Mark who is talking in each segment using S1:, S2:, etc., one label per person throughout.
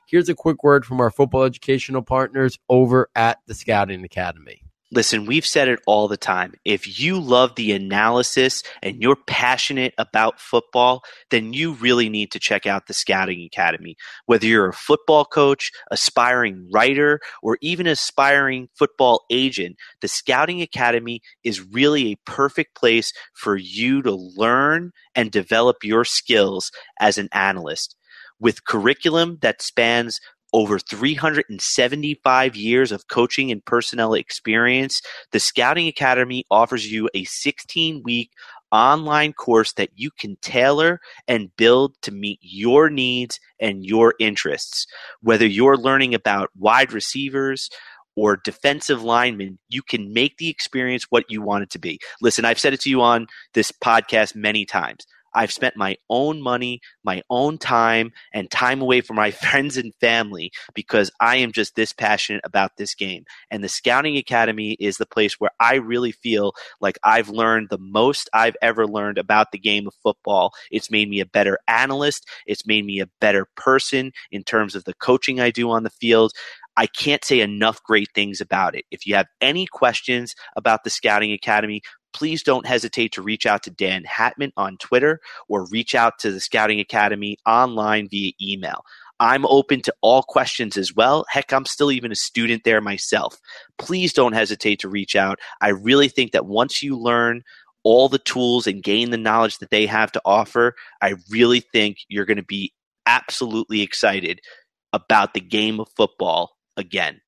S1: here's a quick word from our football educational partners over at the Scouting Academy.
S2: Listen, we've said it all the time. If you love the analysis and you're passionate about football, then you really need to check out the Scouting Academy. Whether you're a football coach, aspiring writer, or even aspiring football agent, the Scouting Academy is really a perfect place for you to learn and develop your skills as an analyst. With curriculum that spans over 375 years of coaching and personnel experience, the Scouting Academy offers you a 16-week online course that you can tailor and build to meet your needs and your interests. Whether you're learning about wide receivers or defensive linemen, you can make the experience what you want it to be. Listen, I've said it to you on this podcast many times. I've spent my own money, my own time, and time away from my friends and family because I am just this passionate about this game. And the Scouting Academy is the place where I really feel like I've learned the most I've ever learned about the game of football. It's made me a better analyst. It's made me a better person in terms of the coaching I do on the field. I can't say enough great things about it. If you have any questions about the Scouting Academy, please don't hesitate to reach out to Dan Hatman on Twitter or reach out to the Scouting Academy online via email. I'm open to all questions as well. Heck, I'm still even a student there myself. Please don't hesitate to reach out. I really think that once you learn all the tools and gain the knowledge that they have to offer, I really think you're going to be absolutely excited about the game of football again.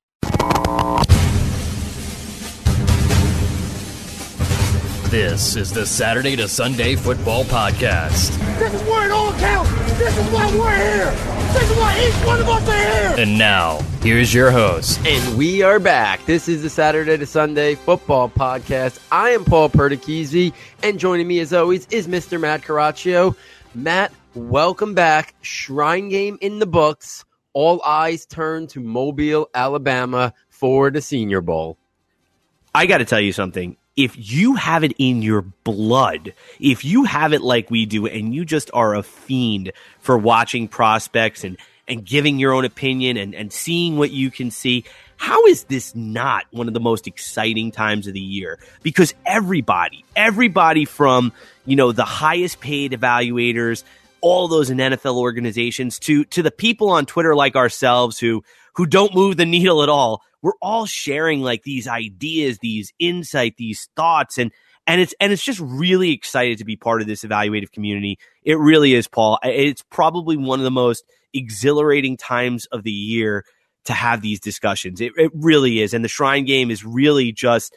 S3: This is the Saturday to Sunday Football Podcast.
S4: This is where it all counts. This is why we're here. This is why each one of us are here.
S3: And now, here's your host.
S1: And we are back. This is the Saturday to Sunday Football Podcast. I am Paul Perticchese, and joining me as always is Mr. Matt Caraccio. Matt, welcome back. Shrine game in the books. All eyes turn to Mobile, Alabama for the Senior Bowl.
S2: I got to tell you something. If you have it in your blood, if you have it like we do, and you just are a fiend for watching prospects and giving your own opinion and seeing what you can see, how is this not one of the most exciting times of the year? Because everybody from, the highest paid evaluators, all those in NFL organizations, to the people on Twitter like ourselves who don't move the needle at all, we're all sharing like these ideas, these insight, these thoughts, and it's just really excited to be part of this evaluative community. It really is, Paul. It's probably one of the most exhilarating times of the year to have these discussions. It really is, and the Shrine game is really just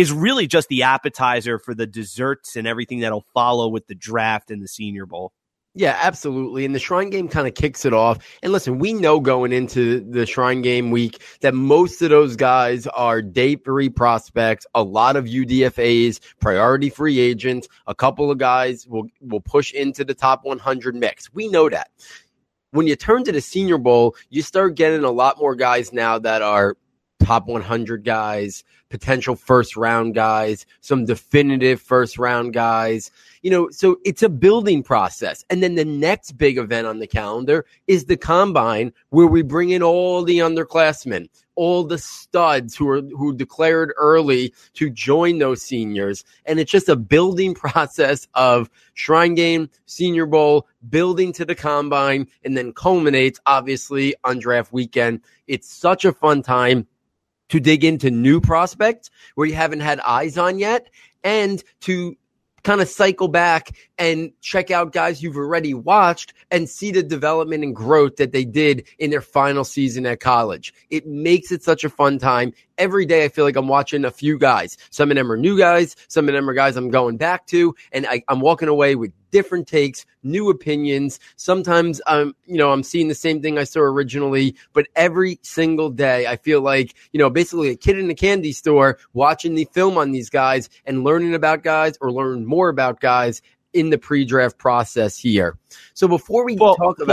S2: the appetizer for the desserts and everything that'll follow with the draft and the Senior Bowl.
S1: Yeah, absolutely. And the Shrine game kind of kicks it off. And listen, we know going into the Shrine game week that most of those guys are day 3 prospects, a lot of UDFAs, priority free agents, a couple of guys will push into the top 100 mix. We know that. When you turn to the Senior Bowl, you start getting a lot more guys now that are top 100 guys, potential first round guys, some definitive first round guys, so it's a building process. And then the next big event on the calendar is the Combine, where we bring in all the underclassmen, all the studs who declared early to join those seniors. And it's just a building process of Shrine game, Senior Bowl, building to the Combine, and then culminates obviously on draft weekend. It's such a fun time to dig into new prospects where you haven't had eyes on yet, and to kind of cycle back and check out guys you've already watched and see the development and growth that they did in their final season at college. It makes it such a fun time. Every day I feel like I'm watching a few guys. Some of them are new guys. Some of them are guys I'm going back to. And I'm walking away with different takes, new opinions. Sometimes I'm seeing the same thing I saw originally, but every single day I feel like, basically a kid in a candy store watching the film on these guys and learning about guys or learning more about guys in the pre-draft process here. So before we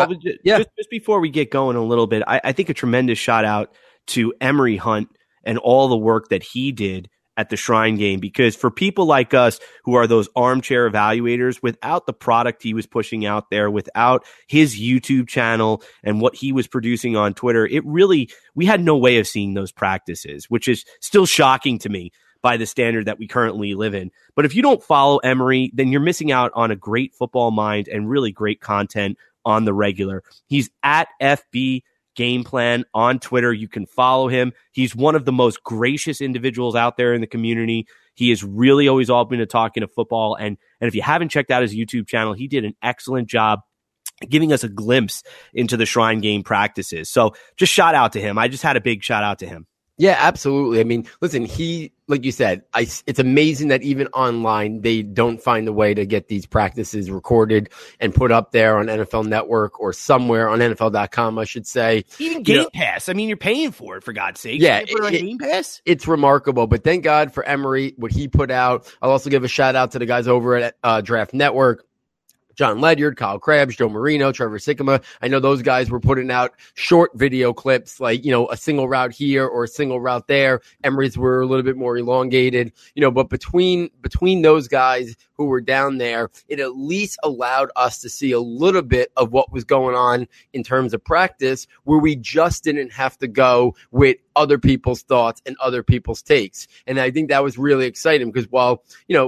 S2: just before we get going a little bit, I think a tremendous shout out to Emory Hunt and all the work that he did
S5: at the Shrine Game, because for people like us who are those armchair evaluators, without the product he was pushing out there, without his YouTube channel and what he was producing on Twitter, we had no way of seeing those practices, which is still shocking to me by the standard that we currently live in. But if you don't follow Emory, then you're missing out on a great football mind and really great content on the regular. He's at FB Game Plan on Twitter. You can follow him. He's one of the most gracious individuals out there in the community. He is really always open to talking to football. And if you haven't checked out his YouTube channel, he did an excellent job giving us a glimpse into the Shrine Game practices. So just shout out to him. I just had a big shout out to him.
S1: Yeah, absolutely. I mean, listen, like you said, it's amazing that even online, they don't find a way to get these practices recorded and put up there on NFL Network or somewhere on NFL.com, I should say.
S5: Even Game Pass. I mean, you're paying for it, for God's sake.
S1: Yeah.
S5: Game Pass?
S1: It's remarkable, but thank God for Emory, what he put out. I'll also give a shout out to the guys over at Draft Network. John Ledyard, Kyle Krabs, Joe Marino, Trevor Sikkema. I know those guys were putting out short video clips, like, a single route here or a single route there. Emory's were a little bit more elongated, but between those guys who were down there, it at least allowed us to see a little bit of what was going on in terms of practice, where we just didn't have to go with other people's thoughts and other people's takes. And I think that was really exciting because while,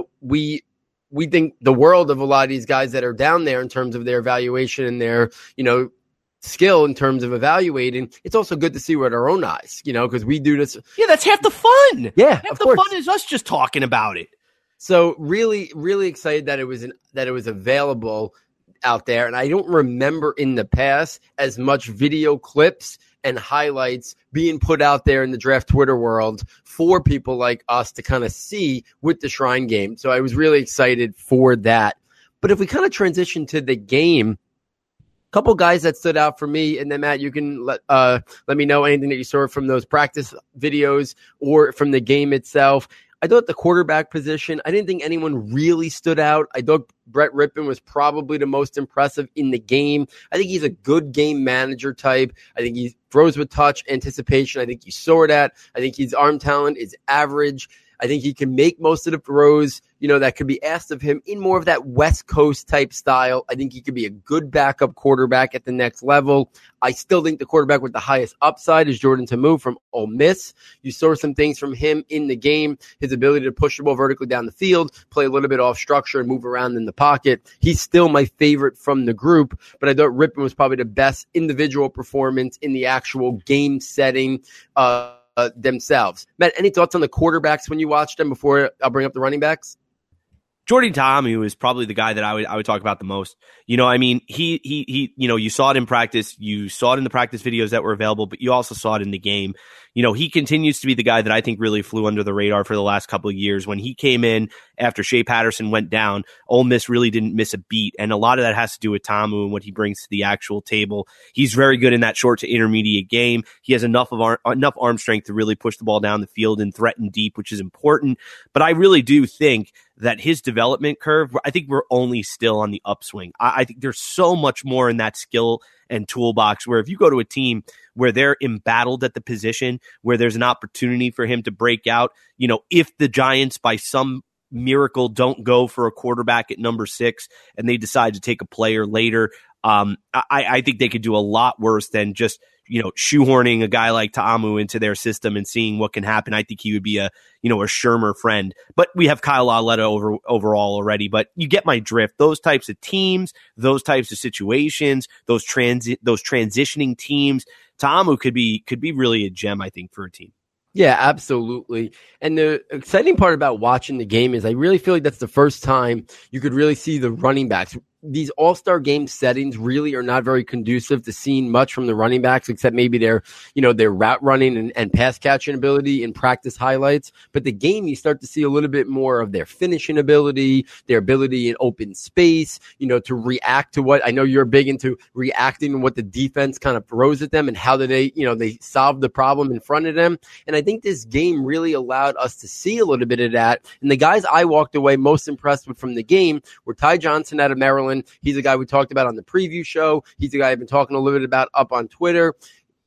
S1: we think the world of a lot of these guys that are down there in terms of their evaluation and their, skill in terms of evaluating, it's also good to see with our own eyes, because we do this.
S5: Yeah, that's half the fun.
S1: Yeah,
S5: half the fun is us just talking about it.
S1: So really, really excited that it was available out there. And I don't remember in the past as much video clips and highlights being put out there in the draft Twitter world for people like us to kind of see with the Shrine Game. So I was really excited for that. But if we kind of transition to the game, a couple guys that stood out for me, and then Matt, you can let me know anything that you saw from those practice videos or from the game itself. I thought the quarterback position, I didn't think anyone really stood out. I thought Brett Rypien was probably the most impressive in the game. I think he's a good game manager type. I think he throws with touch, anticipation. I think you saw that. I think his arm talent is average. I think he can make most of the throws, that could be asked of him in more of that West Coast type style. I think he could be a good backup quarterback at the next level. I still think the quarterback with the highest upside is Jordan Ta'amu from Ole Miss. You saw some things from him in the game, his ability to push the ball vertically down the field, play a little bit off structure and move around in the pocket. He's still my favorite from the group, but I thought Rypien was probably the best individual performance in the actual game setting themselves. Matt, any thoughts on the quarterbacks when you watched them before I'll bring up the running backs?
S5: Jordan Ta'amu is probably the guy that I would talk about the most. He you saw it in practice, you saw it in the practice videos that were available, but you also saw it in the game. He continues to be the guy that I think really flew under the radar for the last couple of years. When he came in after Shea Patterson went down, Ole Miss really didn't miss a beat. And a lot of that has to do with Ta'amu and what he brings to the actual table. He's very good in that short to intermediate game. He has enough arm strength to really push the ball down the field and threaten deep, which is important. But I really do think that his development curve, I think we're only still on the upswing. I think there's so much more in that skill and toolbox where if you go to a team where they're embattled at the position, where there's an opportunity for him to break out, if the Giants by some miracle don't go for a quarterback at number 6 and they decide to take a player later, I think they could do a lot worse than just shoehorning a guy like Ta'amu into their system and seeing what can happen. I think he would be a Shermer friend. But we have Kyle Lauletta overall already. But you get my drift. Those types of teams, those types of situations, those transitioning teams, Ta'amu could be really a gem, I think, for a team.
S1: Yeah, absolutely. And the exciting part about watching the game is I really feel like that's the first time you could really see the running backs. These all-star game settings really are not very conducive to seeing much from the running backs, except maybe their route running and pass catching ability in practice highlights. But the game, you start to see a little bit more of their finishing ability, their ability in open space, to react to what I know you're big into reacting to what the defense kind of throws at them and how do they solve the problem in front of them. And I think this game really allowed us to see a little bit of that. And the guys I walked away most impressed with from the game were Ty Johnson out of Maryland. He's a guy we talked about on the preview show. He's a guy I've been talking a little bit about up on Twitter.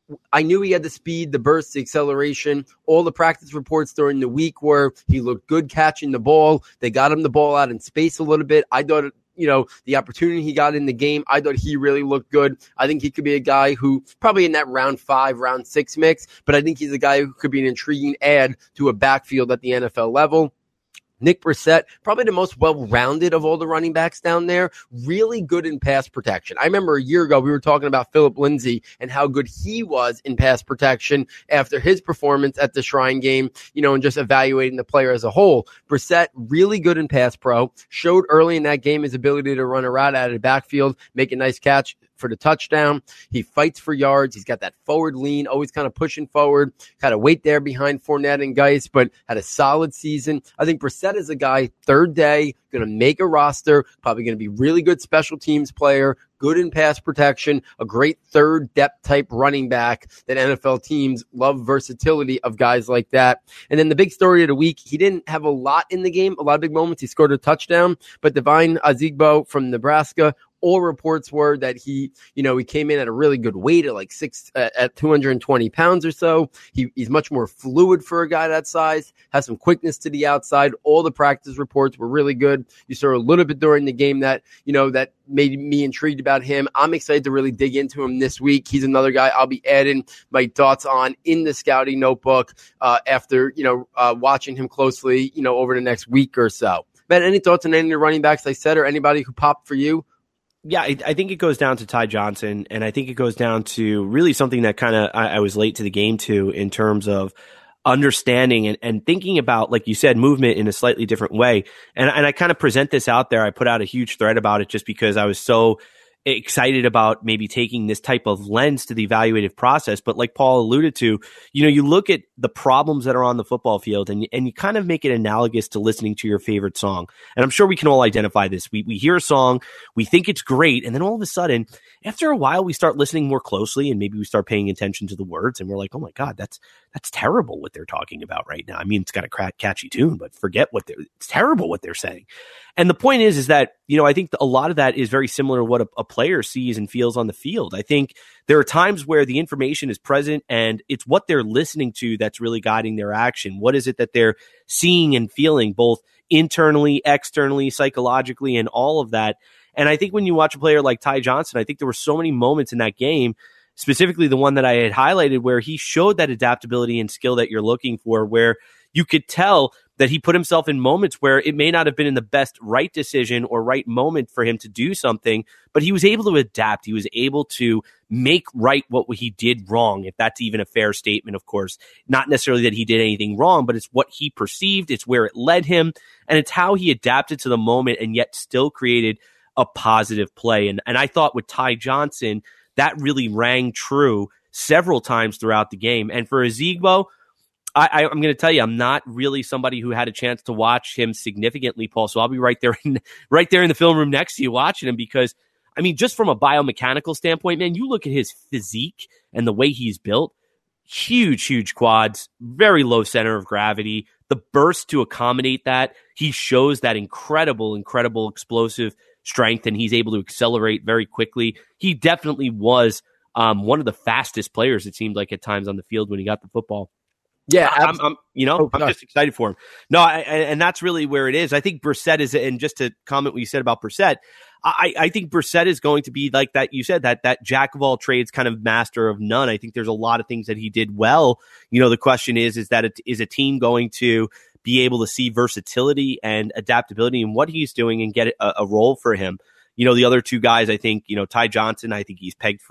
S1: I knew he had the speed, the burst, the acceleration. All the practice reports during the week were he looked good catching the ball. They got him the ball out in space a little bit. I thought, the opportunity he got in the game, I thought he really looked good. I think he could be a guy who probably in that round 5, round 6 mix, but I think he's a guy who could be an intriguing add to a backfield at the NFL level. Nick Brissett, probably the most well-rounded of all the running backs down there, really good in pass protection. I remember a year ago we were talking about Philip Lindsay and how good he was in pass protection after his performance at the Shrine Game, and just evaluating the player as a whole. Brissett, really good in pass pro, showed early in that game his ability to run a route out of the backfield, make a nice catch for the touchdown. He fights for yards. He's got that forward lean, always kind of pushing forward, kind of wait there behind Fournette and Geis, but had a solid season. I think Brissett is a guy, third day, going to make a roster, probably going to be really good special teams player, good in pass protection, a great third depth type running back that NFL teams love versatility of guys like that. And then the big story of the week, he didn't have a lot in the game, a lot of big moments. He scored a touchdown, but Devine Ozigbo from Nebraska, all reports were that he came in at a really good weight at 220 pounds or so. He's much more fluid for a guy that size, has some quickness to the outside. All the practice reports were really good. You saw a little bit during the game that made me intrigued about him. I'm excited to really dig into him this week. He's another guy I'll be adding my thoughts on in the scouting notebook after, watching him closely, over the next week or so. Ben, any thoughts on any of the running backs I said or anybody who popped for you?
S5: Yeah, I think it goes down to Ty Johnson, and I think it goes down to really something that kind of I was late to the game to in terms of understanding and thinking about, like you said, movement in a slightly different way. And I kind of present this out there. I put out a huge thread about it just because I was so excited about maybe taking this type of lens to the evaluative process. But like Paul alluded to, you look at the problems that are on the football field and you kind of make it analogous to listening to your favorite song. And I'm sure we can all identify this. We hear a song, we think it's great. And then all of a sudden, after a while, we start listening more closely and maybe we start paying attention to the words and we're like, oh my God, that's terrible what they're talking about right now. I mean, it's got a catchy tune, but forget it's terrible what they're saying. And the point is that, I think a lot of that is very similar to what a player sees and feels on the field. I think there are times where the information is present and it's what they're listening to that's really guiding their action. What is it that they're seeing and feeling both internally, externally, psychologically, and all of that. And I think when you watch a player like Ty Johnson, I think there were so many moments in that game, specifically the one that I had highlighted where he showed that adaptability and skill that you're looking for, where you could tell that he put himself in moments where it may not have been in the best right decision or right moment for him to do something, but he was able to adapt. He was able to make right what he did wrong, if that's even a fair statement, of course. Not necessarily that he did anything wrong, but it's what he perceived. It's where it led him, and it's how he adapted to the moment and yet still created a positive play. And I thought with Ty Johnson, that really rang true several times throughout the game. And for Ozigbo, I'm going to tell you, I'm not really somebody who had a chance to watch him significantly, Paul. So I'll be right there in the film room next to you watching him because, I mean, just from a biomechanical standpoint, man, you look at his physique and the way he's built, huge quads, very low center of gravity, the burst to accommodate that. He shows that incredible explosive strength, and he's able to accelerate very quickly. He definitely was one of the fastest players, it seemed like, at times on the field when he got the football.
S1: Yeah,
S5: I'm just excited for him. No, and that's really where it is. I think Brissett is, and just to comment what you said about Brissett, I think Brissett is going to be like that. You said that jack of all trades, kind of master of none. I think there's a lot of things that he did well. The question is that is a team going to be able to see versatility and adaptability in what he's doing and get a role for him? The other two guys, I think, Ty Johnson, I think he's pegged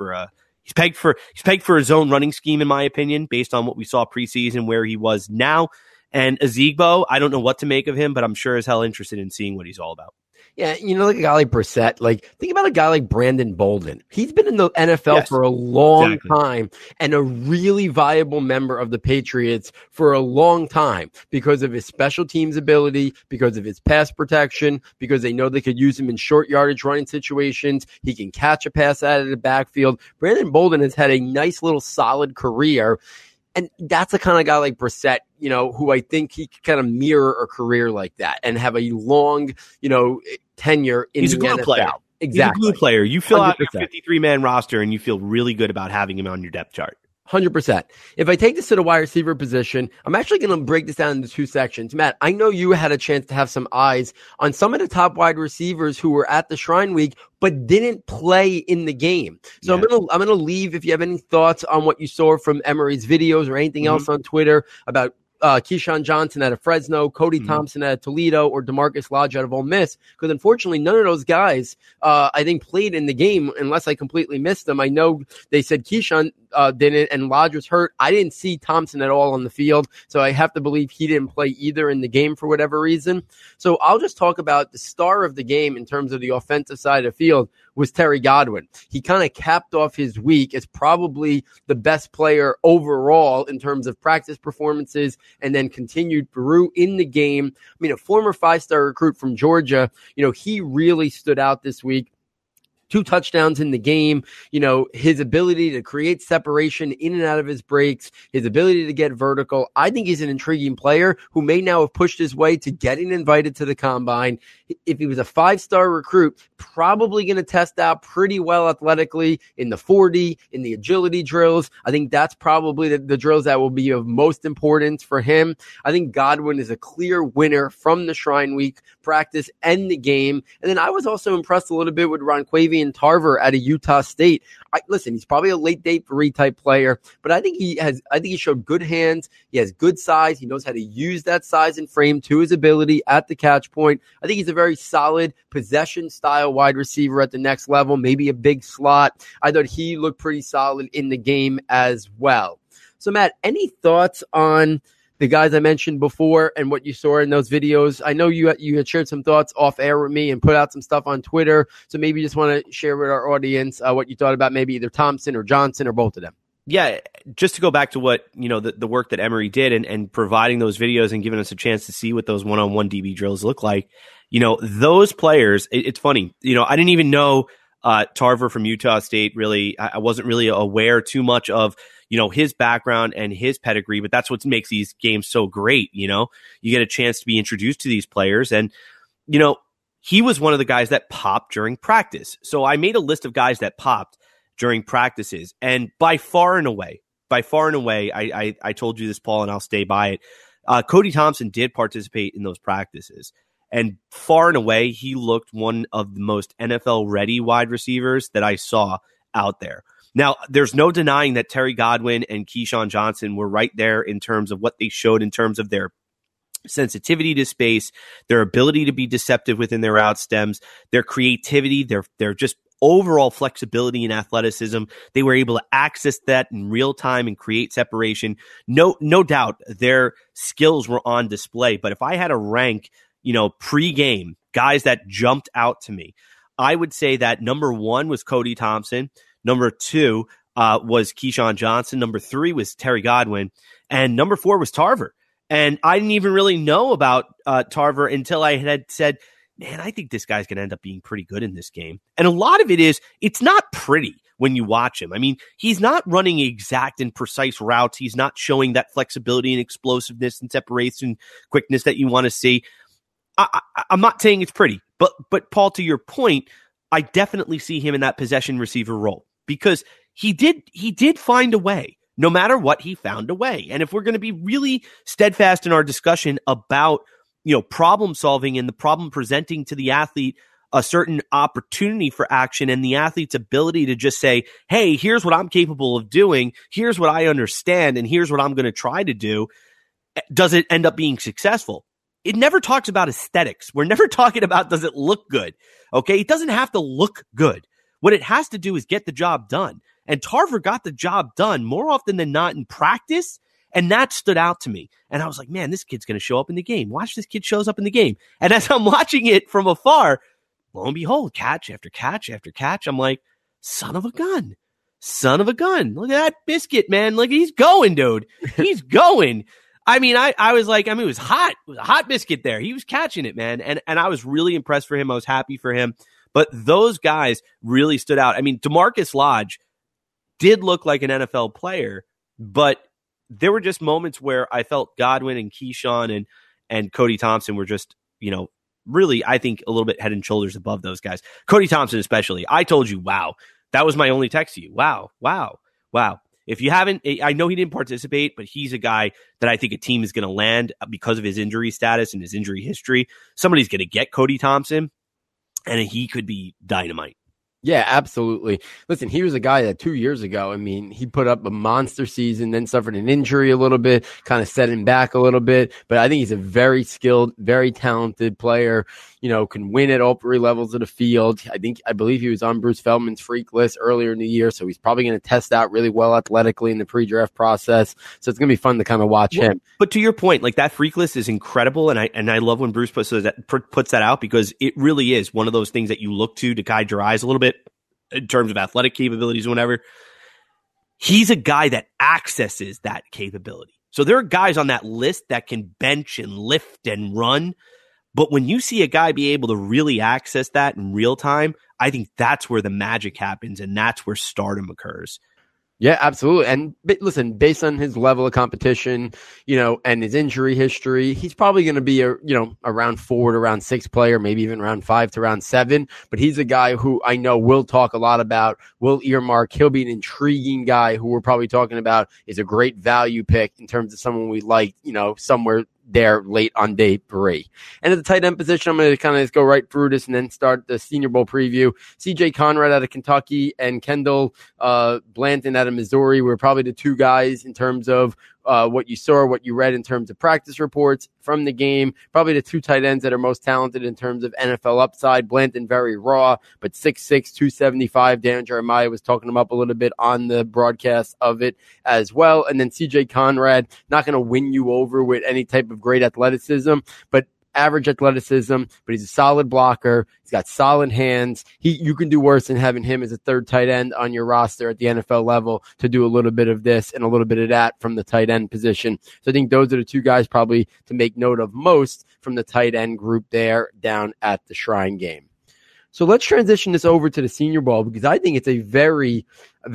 S5: for his own running scheme, in my opinion, based on what we saw preseason, where he was now. And Ozigbo, I don't know what to make of him, but I'm sure as hell interested in seeing what he's all about.
S1: Yeah, like a guy like Brissett, think about a guy like Brandon Bolden. He's been in the NFL for a long time and a really viable member of the Patriots for a long time because of his special teams ability, because of his pass protection, because they know they could use him in short yardage running situations. He can catch a pass out of the backfield. Brandon Bolden has had a nice little solid career. And that's the kind of guy like Brissett, who I think he could kind of mirror a career like that and have a long, tenure in the NFL. He's a glue player. Exactly.
S5: He's a glue player. You fill 100%. Out your 53-man roster and you feel really good about having him on your depth chart.
S1: 100%. If I take this to the wide receiver position, I'm actually going to break this down into two sections. Matt, I know you had a chance to have some eyes on some of the top wide receivers who were at the Shrine Week but didn't play in the game. So I'm going to leave if you have any thoughts on what you saw from Emory's videos or anything else on Twitter about Keyshawn Johnson out of Fresno, Cody Thompson out of Toledo, or DeMarcus Lodge out of Ole Miss, because unfortunately none of those guys I think played in the game unless I completely missed them. I know they said Keyshawn didn't and Lodge was hurt. I didn't see Thompson at all on the field, so I have to believe he didn't play either in the game for whatever reason. So I'll just talk about the star of the game in terms of the offensive side of the field was Terry Godwin. He kind of capped off his week as probably the best player overall in terms of practice performances and then continued through in the game. I mean, a former 5-star recruit from Georgia, he really stood out this week. 2 touchdowns in the game, his ability to create separation in and out of his breaks, his ability to get vertical. I think he's an intriguing player who may now have pushed his way to getting invited to the combine. If he was a 5-star recruit, probably going to test out pretty well athletically in the 40, in the agility drills. I think that's probably the drills that will be of most importance for him. I think Godwin is a clear winner from the Shrine Week practice and the game. And then I was also impressed a little bit with Ronquavian Tarver out of Utah State. Listen, he's probably a late day 3 type player, but I think he showed good hands. He has good size. He knows how to use that size and frame to his ability at the catch point. I think he's a very solid possession style wide receiver at the next level, maybe a big slot. I thought he looked pretty solid in the game as well. So Matt, any thoughts on the guys I mentioned before and what you saw in those videos? I know you had shared some thoughts off air with me and put out some stuff on Twitter. So maybe you just want to share with our audience what you thought about maybe either Thompson or Johnson or both of them.
S5: Yeah, just to go back to what, the work that Emory did and providing those videos and giving us a chance to see what those one-on-one DB drills look like. Those players, it's funny. I didn't even know Tarver from Utah State really. I wasn't really aware too much of, his background and his pedigree, but that's what makes these games so great. You get a chance to be introduced to these players and, he was one of the guys that popped during practice. So I made a list of guys that popped during practices. And by far and away, I told you this, Paul, and I'll stay by it. Cody Thompson did participate in those practices. And far and away, he looked one of the most NFL-ready wide receivers that I saw out there. Now, there's no denying that Terry Godwin and Keyshawn Johnson were right there in terms of what they showed in terms of their sensitivity to space, their ability to be deceptive within their route stems, their creativity, their just overall flexibility and athleticism. They were able to access that in real time and create separation. No doubt their skills were on display. But if I had to rank, pre-game guys that jumped out to me, I would say that number 1 was Cody Thompson. Number 2 was Keyshawn Johnson. Number 3 was Terry Godwin. And number 4 was Tarver. And I didn't even really know about Tarver until I had said, man, I think this guy's going to end up being pretty good in this game. And a lot of it is, it's not pretty when you watch him. I mean, he's not running exact and precise routes. He's not showing that flexibility and explosiveness and separation quickness that you want to see. I'm not saying it's pretty, but Paul, to your point, I definitely see him in that possession receiver role because he did find a way. No matter what, he found a way. And if we're going to be really steadfast in our discussion about, problem solving and the problem presenting to the athlete a certain opportunity for action and the athlete's ability to just say, hey, here's what I'm capable of doing. Here's what I understand. And here's what I'm going to try to do. Does it end up being successful? It never talks about aesthetics. We're never talking about, does it look good? Okay. It doesn't have to look good. What it has to do is get the job done. And Tarver got the job done more often than not in practice. And that stood out to me. And I was like, man, this kid's going to show up in the game. Watch, this kid shows up in the game. And as I'm watching it from afar, lo and behold, catch after catch after catch. I'm like, son of a gun. Look at that biscuit, man. Look, he's going, dude. He's going. I mean, I was like, it was hot. It was a hot biscuit there. He was catching it, man. And I was really impressed for him. I was happy for him. But those guys really stood out. I mean, DeMarcus Lodge did look like an NFL player, but there were just moments where I felt Godwin and Keyshawn and Cody Thompson were just, really, I think, a little bit head and shoulders above those guys. Cody Thompson especially. I told you, wow. That was my only text to you. Wow. If you haven't, I know he didn't participate, but he's a guy that I think a team is going to land because of his injury status and his injury history. Somebody's going to get Cody Thompson, and he could be dynamite.
S1: Yeah, absolutely. Listen, he was a guy that 2 years ago, I mean, he put up a monster season, then suffered an injury a little bit, kind of set him back a little bit. But I think he's a very skilled, very talented player, can win at all three levels of the field. I believe he was on Bruce Feldman's freak list earlier in the year, so he's probably going to test out really well athletically in the pre-draft process. So it's going to be fun to kind of watch him.
S5: But to your point, like that freak list is incredible, and I love when Bruce puts that out because it really is one of those things that you look to guide your eyes a little bit in terms of athletic capabilities or whatever. He's a guy that accesses that capability. So there are guys on that list that can bench and lift and run. But when you see a guy be able to really access that in real time, I think that's where the magic happens and that's where stardom occurs.
S1: Yeah, absolutely. And listen, based on his level of competition, and his injury history, he's probably going to be a round 4 to round 6 player, maybe even round 5 to round 7. But he's a guy who I know we'll talk a lot about. We'll earmark. He'll be an intriguing guy who we're probably talking about is a great value pick in terms of someone we like, somewhere there late on day 3. And at the tight end position, I'm going to kind of just go right through this and then start the Senior Bowl preview. CJ Conrad out of Kentucky and Kendall Blanton out of Missouri were probably the two guys in terms of what you saw, what you read in terms of practice reports from the game. Probably the two tight ends that are most talented in terms of NFL upside. Blanton very raw, but 6'6", 275. Dan Jeremiah was talking him up a little bit on the broadcast of it as well. And then CJ Conrad, not going to win you over with any type of great athleticism, but average athleticism, but he's a solid blocker. He's got solid hands. You can do worse than having him as a third tight end on your roster at the NFL level to do a little bit of this and a little bit of that from the tight end position. So I think those are the two guys probably to make note of most from the tight end group there down at the Shrine Game. So let's transition this over to the Senior Bowl because I think it's a very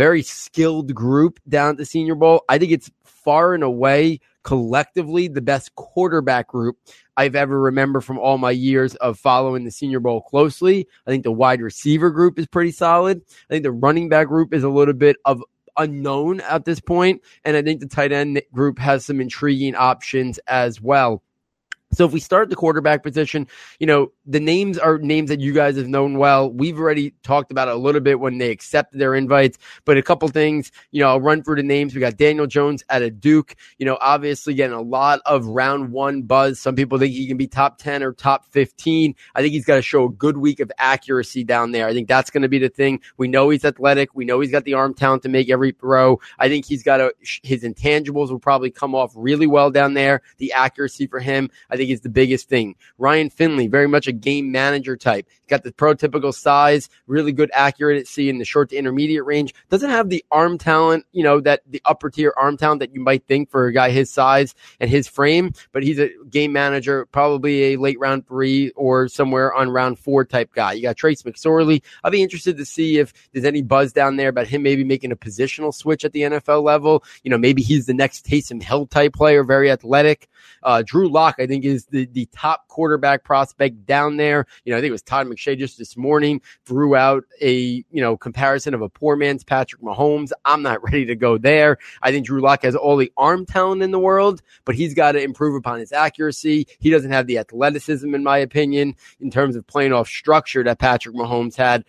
S1: skilled group down at the Senior Bowl. I think it's far and away collectively the best quarterback group I've ever remember from all my years of following the Senior Bowl closely. I think the wide receiver group is pretty solid. I think the running back group is a little bit of unknown at this point, and I think the tight end group has some intriguing options as well. So if we start the quarterback position, the names are names that you guys have known well. We've already talked about it a little bit when they accepted their invites, but a couple things, I'll run through the names. We got Daniel Jones out of Duke, obviously getting a lot of round 1 buzz. Some people think he can be top 10 or top 15. I think he's got to show a good week of accuracy down there. I think that's going to be the thing. We know he's athletic. We know he's got the arm talent to make every throw. I think he's got his intangibles will probably come off really well down there. The accuracy for him, I think is the biggest thing. Ryan Finley, very much a game manager type. He's got the prototypical size, really good accuracy in the short to intermediate range. Doesn't have the arm talent, that the upper tier arm talent that you might think for a guy his size and his frame, but he's a game manager, probably a late round 3 or somewhere on round 4 type guy. You got Trace McSorley. I'll be interested to see if there's any buzz down there about him maybe making a positional switch at the NFL level. Maybe he's the next Taysom Hill type player, very athletic. Drew Lock, I think, is the top quarterback prospect down there. I think it was Todd McShay just this morning threw out a, comparison of a poor man's Patrick Mahomes. I'm not ready to go there. I think Drew Lock has all the arm talent in the world, but he's got to improve upon his accuracy. He doesn't have the athleticism, in my opinion, in terms of playing off structure that Patrick Mahomes had.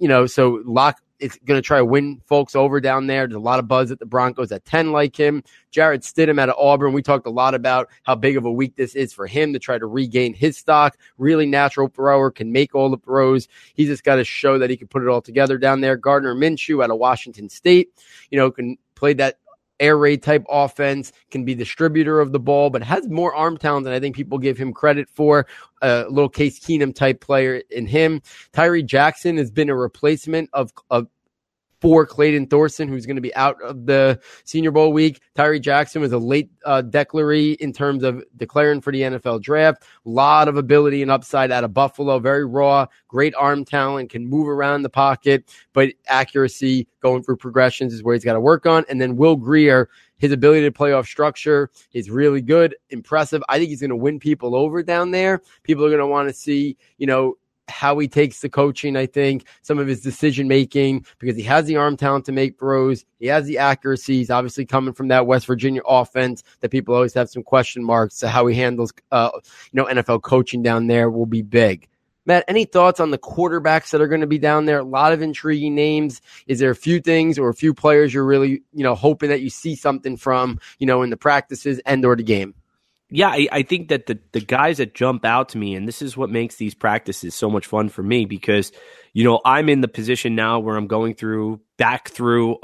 S1: So Lock is going to try to win folks over down there. There's a lot of buzz at the Broncos at 10 like him. Jarrett Stidham out of Auburn. We talked a lot about how big of a week this is for him to try to regain his stock. Really natural thrower, can make all the throws. He's just got to show that he can put it all together down there. Gardner Minshew out of Washington State, can play that air raid type offense, can be distributor of the ball, but has more arm talent than I think people give him credit for. A little Case Keenum type player in him. Tyree Jackson has been a replacement for Clayton Thorson, who's going to be out of the Senior Bowl week. Tyree Jackson was a late declaree in terms of declaring for the NFL draft. A lot of ability and upside out of Buffalo. Very raw, great arm talent, can move around the pocket, but accuracy going through progressions is where he's got to work on. And then Will Grier, his ability to play off structure is really good, impressive. I think he's going to win people over down there. People are going to want to see, how he takes the coaching, I think, some of his decision making, because he has the arm talent to make throws. He has the accuracies, obviously coming from that West Virginia offense that people always have some question marks. So how he handles, NFL coaching down there will be big. Matt, any thoughts on the quarterbacks that are going to be down there? A lot of intriguing names. Is there a few things or a few players you're really, hoping that you see something from, in the practices and or the game?
S5: Yeah, I think that the guys that jump out to me, and this is what makes these practices so much fun for me, because, I'm in the position now where I'm going back through,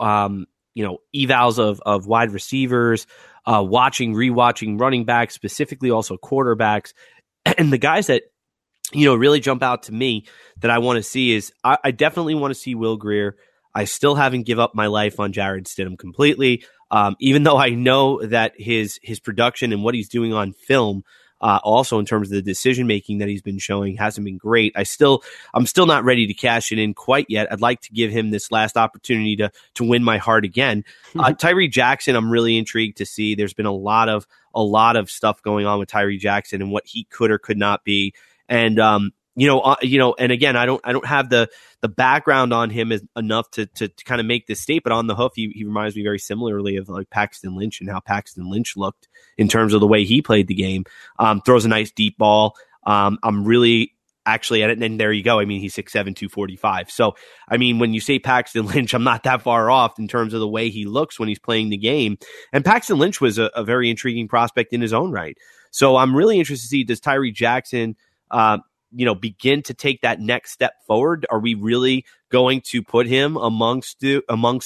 S5: evals of wide receivers, rewatching running backs, specifically also quarterbacks. And the guys that, really jump out to me that I want to see is I definitely want to see Will Grier. I still haven't give up my life on Jarrett Stidham completely. Even though I know that his production and what he's doing on film, also in terms of the decision making that he's been showing, hasn't been great. I'm still not ready to cash it in quite yet. I'd like to give him this last opportunity to win my heart again. Tyree Jackson, I'm really intrigued to see. There's been a lot of stuff going on with Tyree Jackson and what he could or could not be. And and again, I don't have the background on him enough to kind of make this statement. On the hoof, he reminds me very similarly of like Paxton Lynch and how Paxton Lynch looked in terms of the way he played the game. Throws a nice deep ball. I'm really actually at it, and there you go. I mean, he's 6'7", 245. So, I mean, when you say Paxton Lynch, I'm not that far off in terms of the way he looks when he's playing the game. And Paxton Lynch was a very intriguing prospect in his own right. So I'm really interested to see, does Tyree Jackson begin to take that next step forward? Are we really going to put him amongst the,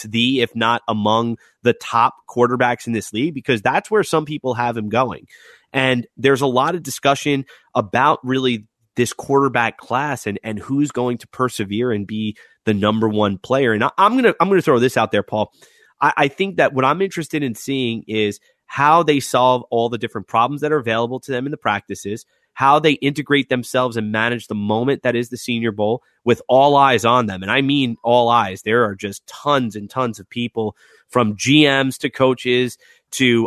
S5: if not among the top quarterbacks in this league? Because that's where some people have him going. And there's a lot of discussion about really this quarterback class and who's going to persevere and be the number one player. And I'm going to throw this out there, Paul. I think that what I'm interested in seeing is how they solve all the different problems that are available to them in the practices, how they integrate themselves and manage the moment that is the Senior Bowl with all eyes on them. And I mean all eyes. There are just tons and tons of people, from GMs to coaches to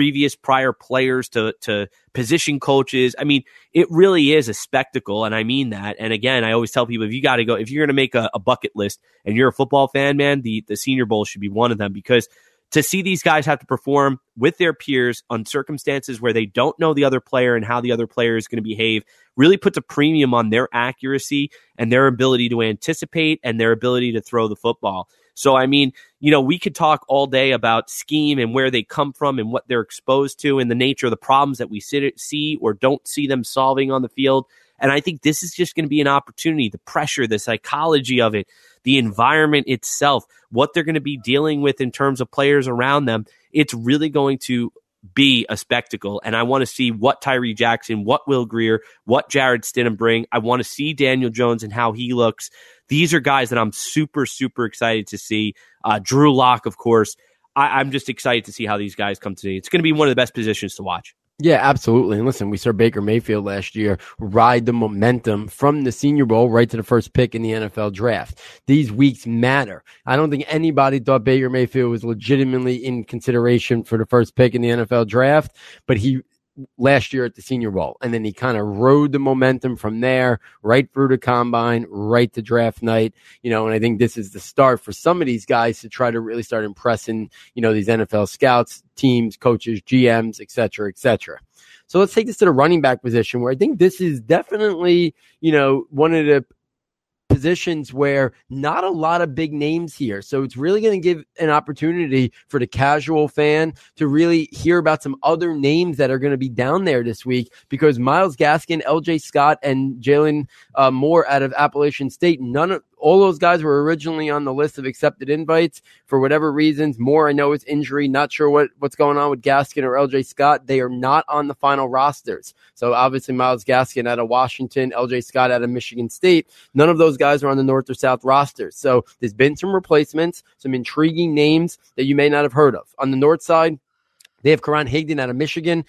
S5: prior players to position coaches. I mean, it really is a spectacle, and I mean that. And again, I always tell people, if you're going to make a bucket list and you're a football fan, man, the Senior Bowl should be one of them, because to see these guys have to perform with their peers on circumstances where they don't know the other player and how the other player is going to behave really puts a premium on their accuracy and their ability to anticipate and their ability to throw the football. So, I mean, we could talk all day about scheme and where they come from and what they're exposed to and the nature of the problems that we see or don't see them solving on the field. And I think this is just going to be an opportunity, the pressure, the psychology of it, the environment itself, what they're going to be dealing with in terms of players around them. It's really going to be a spectacle. And I want to see what Tyree Jackson, what Will Grier, what Jarrett Stidham bring. I want to see Daniel Jones and how he looks. These are guys that I'm super, super excited to see. Drew Lock, of course. I'm just excited to see how these guys come today. It's going to be one of the best positions to watch.
S1: Yeah, absolutely. And listen, we saw Baker Mayfield last year ride the momentum from the Senior Bowl right to the first pick in the NFL draft. These weeks matter. I don't think anybody thought Baker Mayfield was legitimately in consideration for the first pick in the NFL draft, but he last year at the Senior Bowl. And then he kind of rode the momentum from there, right through the combine, right to draft night, and I think this is the start for some of these guys to try to really start impressing, these NFL scouts, teams, coaches, GMs, et cetera, et cetera. So let's take this to the running back position, where I think this is definitely, one of the positions where not a lot of big names here. So it's really going to give an opportunity for the casual fan to really hear about some other names that are going to be down there this week, because Myles Gaskin, LJ Scott, and Jalen Moore out of Appalachian State, all those guys were originally on the list of accepted invites for whatever reasons. Moore, I know, is injury. Not sure what's going on with Gaskin or LJ Scott. They are not on the final rosters. So obviously Myles Gaskin out of Washington, LJ Scott out of Michigan State. None of those guys are on the North or South rosters. So there's been some replacements, some intriguing names that you may not have heard of. On the North side, they have Karan Higdon out of Michigan.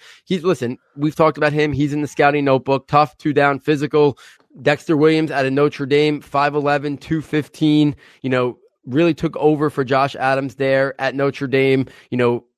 S1: We've talked about him. He's in the scouting notebook. Tough, 2-down, physical. Dexter Williams out of Notre Dame, 5'11", 215, really took over for Josh Adams there at Notre Dame.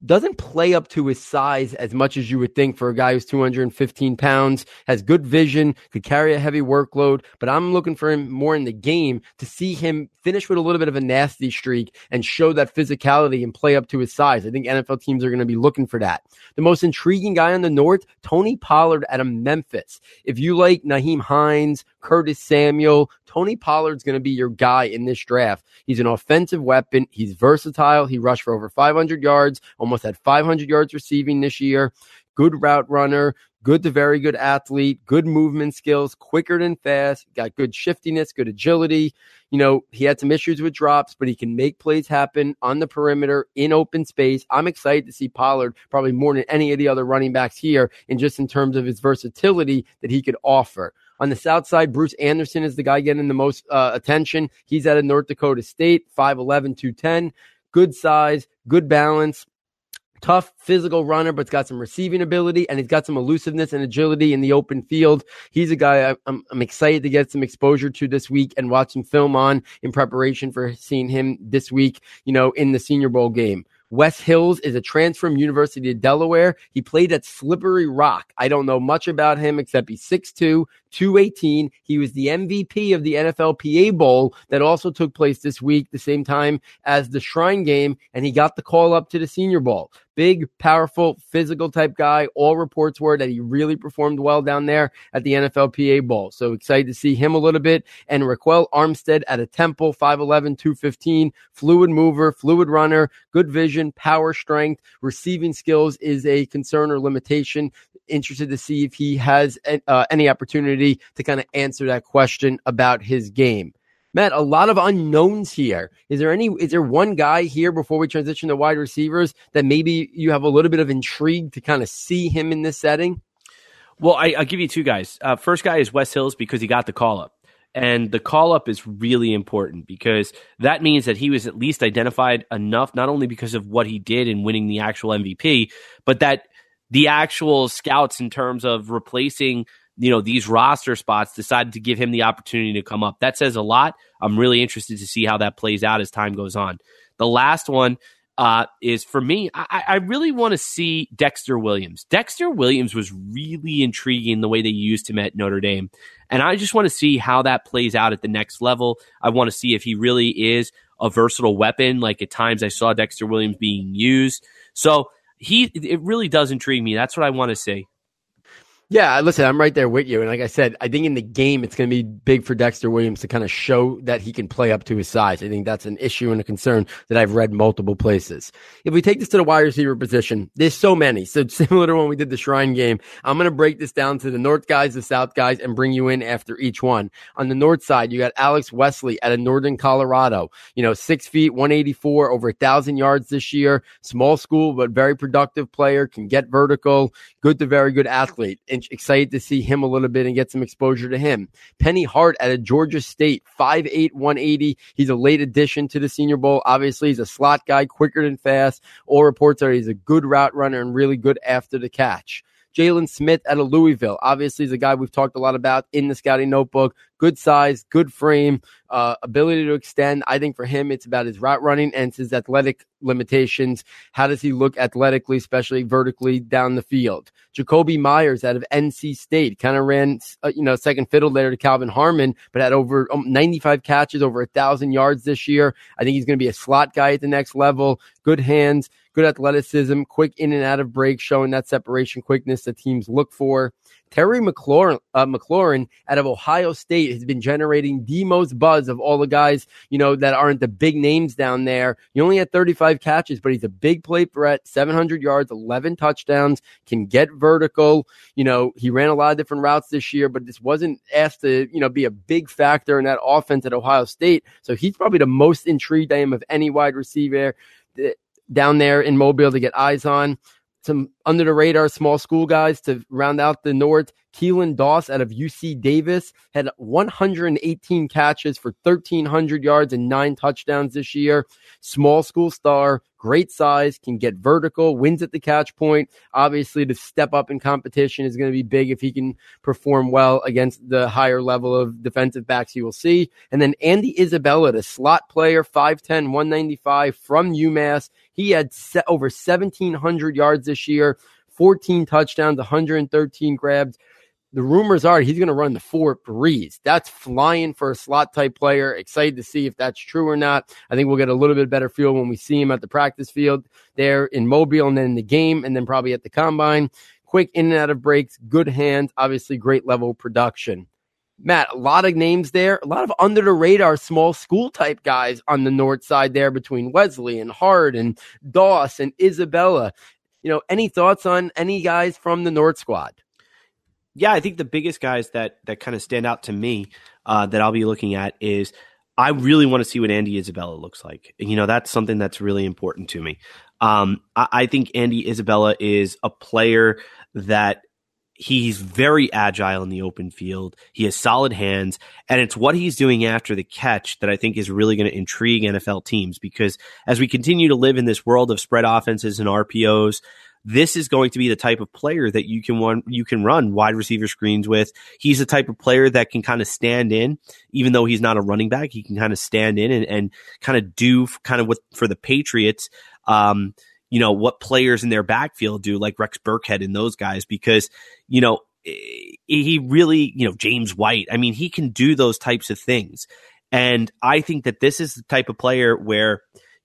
S1: doesn't play up to his size as much as you would think for a guy who's 215 pounds, has good vision, could carry a heavy workload, but I'm looking for him more in the game to see him finish with a little bit of a nasty streak and show that physicality and play up to his size. I think NFL teams are going to be looking for that. The most intriguing guy on the North, Tony Pollard out of Memphis. If you like Nyheim Hines, Curtis Samuel, Tony Pollard's going to be your guy in this draft. He's an offensive weapon. He's versatile. He rushed for over 500 yards, almost had 500 yards receiving this year. Good route runner, good to very good athlete, good movement skills, quicker than fast, got good shiftiness, good agility. You know, he had some issues with drops, but he can make plays happen on the perimeter in open space. I'm excited to see Pollard probably more than any of the other running backs here, and just in terms of his versatility that he could offer. On the south side, Bruce Anderson is the guy getting the most attention. He's out of North Dakota State, 5'11", 210. Good size, good balance. Tough physical runner, but it's got some receiving ability, and he's got some elusiveness and agility in the open field. He's a guy I'm excited to get some exposure to this week and watch some film on in preparation for seeing him this week, you know, in the Senior Bowl game. Wes Hills is a transfer from University of Delaware. He played at Slippery Rock. I don't know much about him except he's 6'2", 218. He was the MVP of the NFLPA Bowl that also took place this week, the same time as the Shrine Game, and he got the call up to the Senior Bowl. Big, powerful, physical type guy. All reports were that he really performed well down there at the NFLPA Bowl. So excited to see him a little bit. And Raquel Armstead at a Temple, 5'11", 215, fluid mover, fluid runner, good vision, power, strength, receiving skills is a concern or limitation. Interested to see if he has any opportunity to kind of answer that question about his game. Matt, a lot of unknowns here. Is there one guy here before we transition to wide receivers that maybe you have a little bit of intrigue to kind of see him in this setting?
S5: Well, I'll give you two guys. First guy is Wes Hills because he got the call up. And the call up is really important because that means that he was at least identified enough, not only because of what he did in winning the actual MVP, but that the actual scouts in terms of replacing, you know, these roster spots decided to give him the opportunity to come up. That says a lot. I'm really interested to see how that plays out as time goes on. The last one is for me, I really want to see Dexter Williams. Dexter Williams was really intriguing the way they used him at Notre Dame. And I just want to see how that plays out at the next level. I want to see if he really is a versatile weapon. Like at times I saw Dexter Williams being used. So it really does intrigue me. That's what I want to see.
S1: Yeah, listen, I'm right there with you. And like I said, I think in the game, it's going to be big for Dexter Williams to kind of show that he can play up to his size. I think that's an issue and a concern that I've read multiple places. If we take this to the wide receiver position, there's so many. So similar to when we did the Shrine Game, I'm going to break this down to the North guys, the South guys, and bring you in after each one. On the North side, you got Alex Wesley out of Northern Colorado. 6 feet, 184, over 1,000 yards this year. Small school, but very productive player, can get vertical, good to very good athlete. And excited to see him a little bit and get some exposure to him. Penny Hart out of Georgia State, 5'8", 180. He's a late addition to the Senior Bowl. Obviously, he's a slot guy, quicker than fast. All reports are he's a good route runner and really good after the catch. Jalen Smith out of Louisville. Obviously, he's a guy we've talked a lot about in the scouting notebook. Good size, good frame, ability to extend. I think for him, it's about his route running and his athletic limitations. How does he look athletically, especially vertically down the field? Jacoby Myers out of NC State kind of ran, second fiddle there to Calvin Harmon, but had over 95 catches, over 1,000 yards this year. I think he's going to be a slot guy at the next level. Good hands, good athleticism, quick in and out of breaks, showing that separation quickness that teams look for. Terry McLaurin out of Ohio State has been generating the most buzz of all the guys, that aren't the big names down there. He only had 35 catches, but he's a big play threat, 700 yards, 11 touchdowns, can get vertical. He ran a lot of different routes this year, but this wasn't asked to, be a big factor in that offense at Ohio State. So he's probably the most intrigued I am of any wide receiver down there in Mobile to get eyes on. Some under the radar small school guys to round out the North. Keelan Doss out of UC Davis had 118 catches for 1,300 yards and 9 touchdowns this year. Small school star, great size, can get vertical, wins at the catch point. Obviously, to step up in competition is going to be big if he can perform well against the higher level of defensive backs you will see. And then Andy Isabella, the slot player, 5'10", 195 from UMass. He had over 1,700 yards this year, 14 touchdowns, 113 grabs. The rumors are he's going to run the 4.3s. That's flying for a slot type player. Excited to see if that's true or not. I think we'll get a little bit better feel when we see him at the practice field there in Mobile and then in the game and then probably at the combine. Quick in and out of breaks, good hands, obviously great level production. Matt, a lot of names there, a lot of under the radar small school type guys on the north side there between Wesley and Hart and Doss and Isabella. Any thoughts on any guys from the North squad?
S5: Yeah, I think the biggest guys that kind of stand out to me that I'll be looking at is I really want to see what Andy Isabella looks like. That's something that's really important to me. I think Andy Isabella is a player that he's very agile in the open field. He has solid hands, and it's what he's doing after the catch that I think is really going to intrigue NFL teams, because as we continue to live in this world of spread offenses and RPOs, this is going to be the type of player that you can run wide receiver screens with. He's the type of player that can kind of stand in, even though he's not a running back. He can kind of stand in and kind of do kind of what for the Patriots, what players in their backfield do, like Rex Burkhead and those guys, because, he really, James White, I mean, he can do those types of things. And I think that this is the type of player where,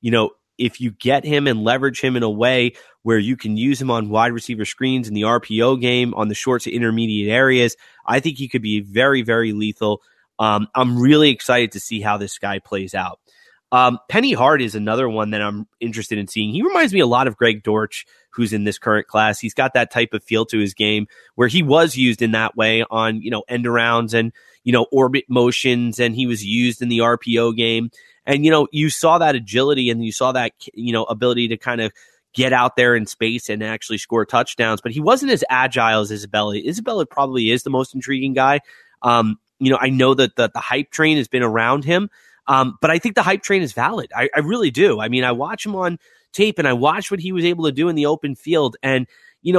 S5: if you get him and leverage him in a way where you can use him on wide receiver screens in the RPO game, on the short to intermediate areas, I think he could be very, very lethal. I'm really excited to see how this guy plays out. Penny Hart is another one that I'm interested in seeing. He reminds me a lot of Greg Dortch, who's in this current class. He's got that type of feel to his game where he was used in that way on, end arounds and, orbit motions, and he was used in the RPO game. And, you saw that agility and you saw that, ability to kind of get out there in space and actually score touchdowns, but he wasn't as agile as Isabella. Isabella probably is the most intriguing guy. I know that the hype train has been around him. But I think the hype train is valid. I really do. I mean, I watch him on tape and I watch what he was able to do in the open field. And,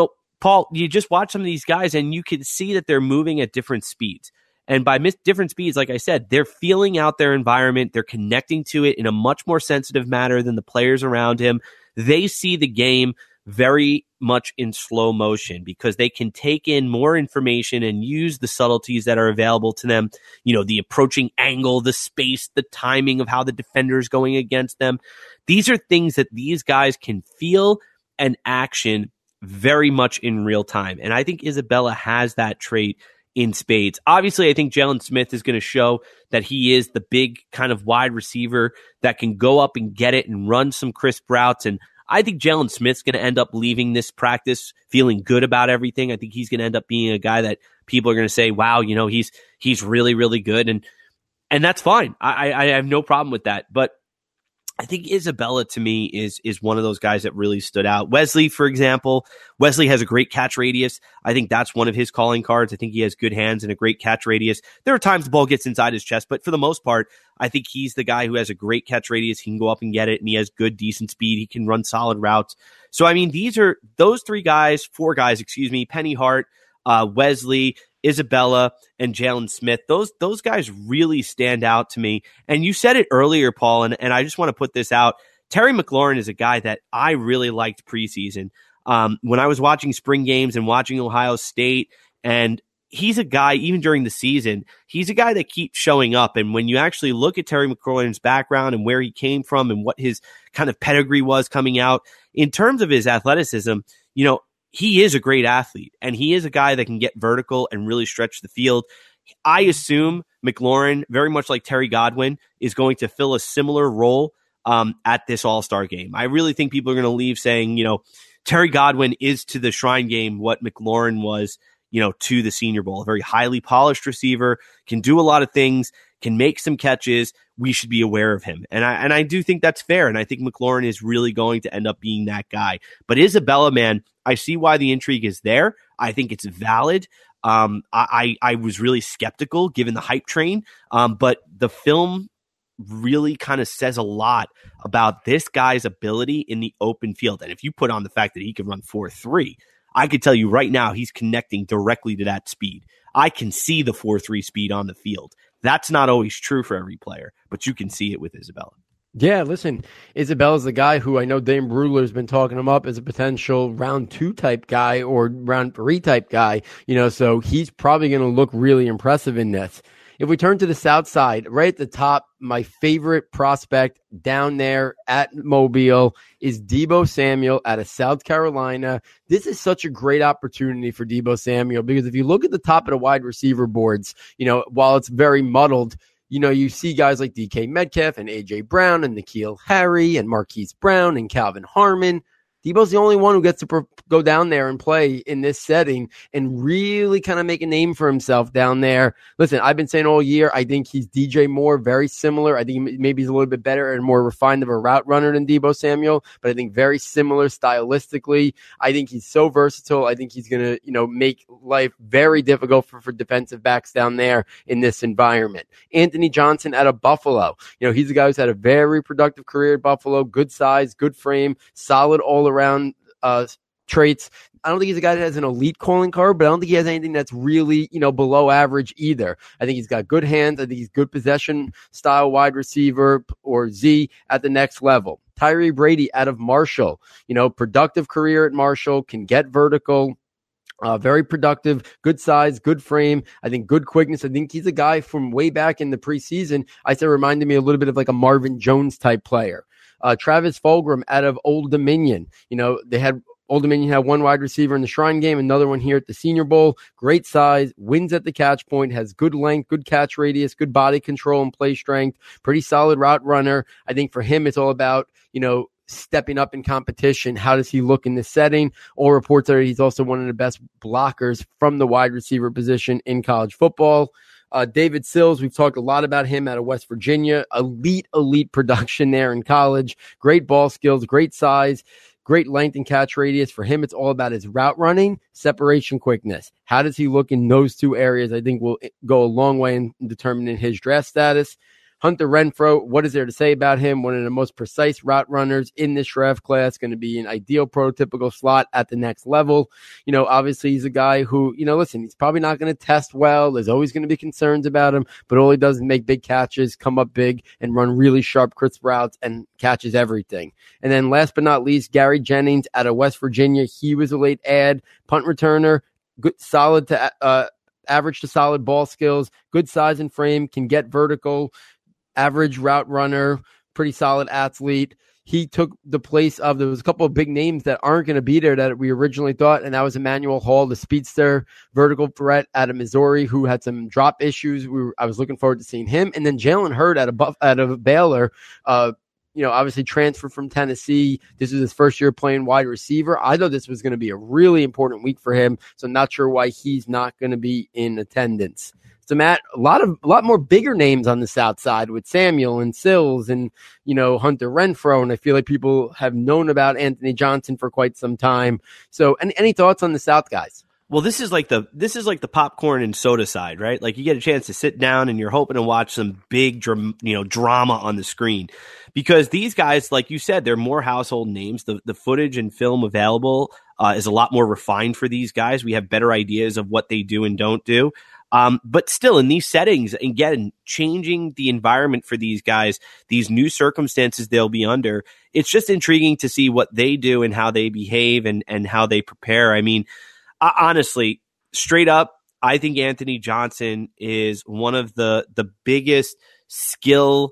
S5: Paul, you just watch some of these guys and you can see that they're moving at different speeds. And by different speeds, like I said, they're feeling out their environment. They're connecting to it in a much more sensitive manner than the players around him. They see the game very much in slow motion because they can take in more information and use the subtleties that are available to them. The approaching angle, the space, the timing of how the defender is going against them. These are things that these guys can feel and action very much in real time. And I think Isabella has that trait in spades. Obviously, I think Jalen Smith is going to show that he is the big kind of wide receiver that can go up and get it and run some crisp routes. And I think Jalen Smith's going to end up leaving this practice feeling good about everything. I think he's going to end up being a guy that people are going to say, wow, he's really, really good. And that's fine. I have no problem with that. But I think Isabella to me is one of those guys that really stood out. Wesley, for example, Wesley has a great catch radius. I think that's one of his calling cards. I think he has good hands and a great catch radius. There are times the ball gets inside his chest, but for the most part, I think he's the guy who has a great catch radius. He can go up and get it, and he has good, decent speed. He can run solid routes. So, I mean, these are those four guys, Penny Hart, Wesley, Isabella, and Jalen Smith. Those guys really stand out to me. And you said it earlier, Paul, and I just want to put this out. Terry McLaurin is a guy that I really liked preseason. When I was watching spring games and watching Ohio State, and he's a guy, even during the season, he's a guy that keeps showing up. And when you actually look at Terry McLaurin's background and where he came from and what his kind of pedigree was coming out, in terms of his athleticism, he is a great athlete, and he is a guy that can get vertical and really stretch the field. I assume McLaurin, very much like Terry Godwin, is going to fill a similar role at this All-Star game. I really think people are going to leave saying, Terry Godwin is to the Shrine Game what McLaurin was, to the Senior Bowl. A very highly polished receiver, can do a lot of things, can make some catches. We should be aware of him. And I do think that's fair. And I think McLaurin is really going to end up being that guy. But Isabella, man, I see why the intrigue is there. I think it's valid. I was really skeptical given the hype train. But the film really kind of says a lot about this guy's ability in the open field. And if you put on the fact that he can run 4.3, I could tell you right now he's connecting directly to that speed. I can see the 4.3 speed on the field. That's not always true for every player, but you can see it with Isabella.
S1: Yeah, listen, Isabella's the guy who I know Dame Brugler's been talking him up as a potential round 2 type guy or round 3 type guy, so he's probably going to look really impressive in this. If we turn to the south side, right at the top, my favorite prospect down there at Mobile is Deebo Samuel out of South Carolina. This is such a great opportunity for Deebo Samuel because if you look at the top of the wide receiver boards, while it's very muddled, you see guys like DK Metcalf and A.J. Brown and N'Keal Harry and Marquise Brown and Calvin Harmon. Debo's the only one who gets to go down there and play in this setting and really kind of make a name for himself down there. Listen, I've been saying all year, I think he's DJ Moore, very similar. I think maybe he's a little bit better and more refined of a route runner than Deebo Samuel, but I think very similar stylistically. I think he's so versatile. I think he's going to, make life very difficult for defensive backs down there in this environment. Anthony Johnson out of Buffalo. He's a guy who's had a very productive career at Buffalo, good size, good frame, solid all around traits. I don't think he's a guy that has an elite calling card, but I don't think he has anything that's really, below average either. I think he's got good hands. I think he's good possession style wide receiver or Z at the next level. Tyree Brady out of Marshall, productive career at Marshall, can get vertical. Very productive, good size, good frame. I think good quickness. I think he's a guy from way back in the preseason. I said reminded me a little bit of like a Marvin Jones type player. Travis Fulgham out of Old Dominion. Old Dominion had one wide receiver in the Shrine Game, another one here at the Senior Bowl. Great size, wins at the catch point, has good length, good catch radius, good body control and play strength, pretty solid route runner. I think for him, it's all about, stepping up in competition. How does he look in this setting? All reports are he's also one of the best blockers from the wide receiver position in college football. David Sills, we've talked a lot about him out of West Virginia. Elite production there in college. Great ball skills, great size, great length and catch radius. For him, it's all about his route running, separation quickness. How does he look in those two areas? I think will go a long way in determining his draft status. Hunter Renfrow, what is there to say about him? One of the most precise route runners in this draft class, going to be an ideal prototypical slot at the next level. Obviously he's a guy who, listen, he's probably not going to test well. There's always going to be concerns about him, but all he does is make big catches, come up big, and run really sharp, crisp routes and catches everything. And then last but not least, Gary Jennings out of West Virginia. He was a late add, punt returner, good, solid to average to solid ball skills, good size and frame, can get vertical, average route runner, pretty solid athlete. He took the place of, there was a couple of big names that aren't going to be there that we originally thought, and that was Emmanuel Hall, the speedster, vertical threat out of Missouri, who had some drop issues. I was looking forward to seeing him. And then Jalen Hurd out of Baylor, obviously transferred from Tennessee. This is his first year playing wide receiver. I thought this was going to be a really important week for him, so I'm not sure why he's not going to be in attendance. So Matt, a lot more bigger names on the South side with Samuel and Sills and, Hunter Renfrow. And I feel like people have known about Anthony Johnson for quite some time. So any thoughts on the South guys?
S5: Well, this is like the popcorn and soda side, right? Like you get a chance to sit down and you're hoping to watch some big, drama on the screen, because these guys, like you said, they're more household names. The footage and film available is a lot more refined for these guys. We have better ideas of what they do and don't do. But still in these settings, again, changing the environment for these guys, these new circumstances they'll be under, it's just intriguing to see what they do and how they behave and how they prepare. I mean, honestly, straight up, I think Anthony Johnson is one of the biggest skill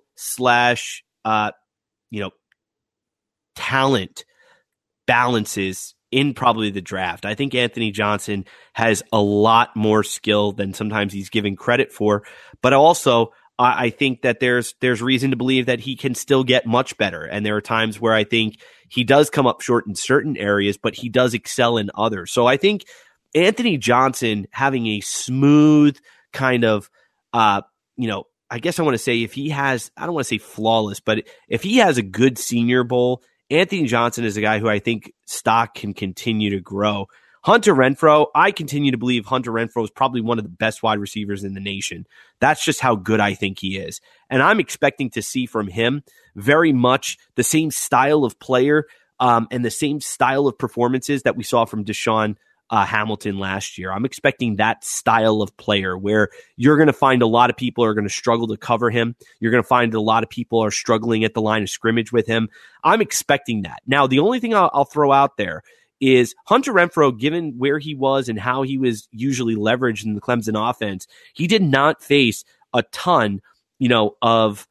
S5: / talent balances in probably the draft. I think Anthony Johnson has a lot more skill than sometimes he's given credit for, but also I think that there's reason to believe that he can still get much better. And there are times where I think he does come up short in certain areas, but he does excel in others. So I think Anthony Johnson having a smooth kind of, I guess I want to say if he has, I don't want to say flawless, but if he has a good Senior Bowl, Anthony Johnson is a guy who I think stock can continue to grow. Hunter Renfrow, I continue to believe Hunter Renfrow is probably one of the best wide receivers in the nation. That's just how good I think he is. And I'm expecting to see from him very much the same style of player and the same style of performances that we saw from Deshaun Hamilton last year. I'm expecting that style of player where you're going to find a lot of people are going to struggle to cover him. You're going to find a lot of people are struggling at the line of scrimmage with him. I'm expecting that. Now, the only thing I'll throw out there is Hunter Renfrow, given where he was and how he was usually leveraged in the Clemson offense, he did not face a ton, of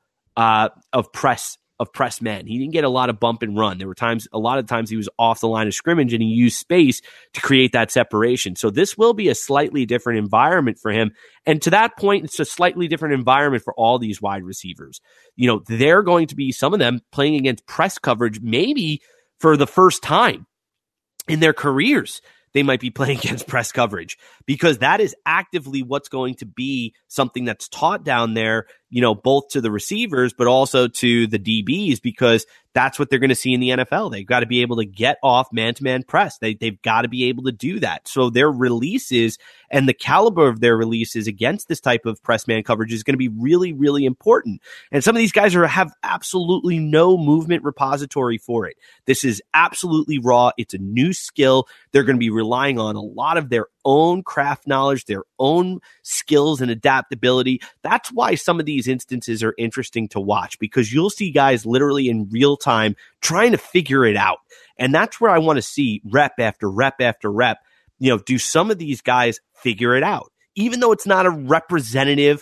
S5: press men. He didn't get a lot of bump and run. There were a lot of times he was off the line of scrimmage and he used space to create that separation. So this will be a slightly different environment for him. And to that point, it's a slightly different environment for all these wide receivers. They're going to be, some of them, playing against press coverage, maybe for the first time in their careers. They might be playing against press coverage, because that is actively what's going to be something that's taught down there, both to the receivers, but also to the DBs, because that's what they're going to see in the NFL. They've got to be able to get off man-to-man press. They've got to be able to do that. So their releases and the caliber of their releases against this type of press man coverage is going to be really, really important. And some of these guys have absolutely no movement repository for it. This is absolutely raw. It's a new skill. They're going to be relying on a lot of their own craft knowledge, their own skills and adaptability. That's why some of these instances are interesting to watch, because you'll see guys literally in real time trying to figure it out. And that's where I want to see rep after rep after rep. Do some of these guys figure it out? Even though it's not a representative,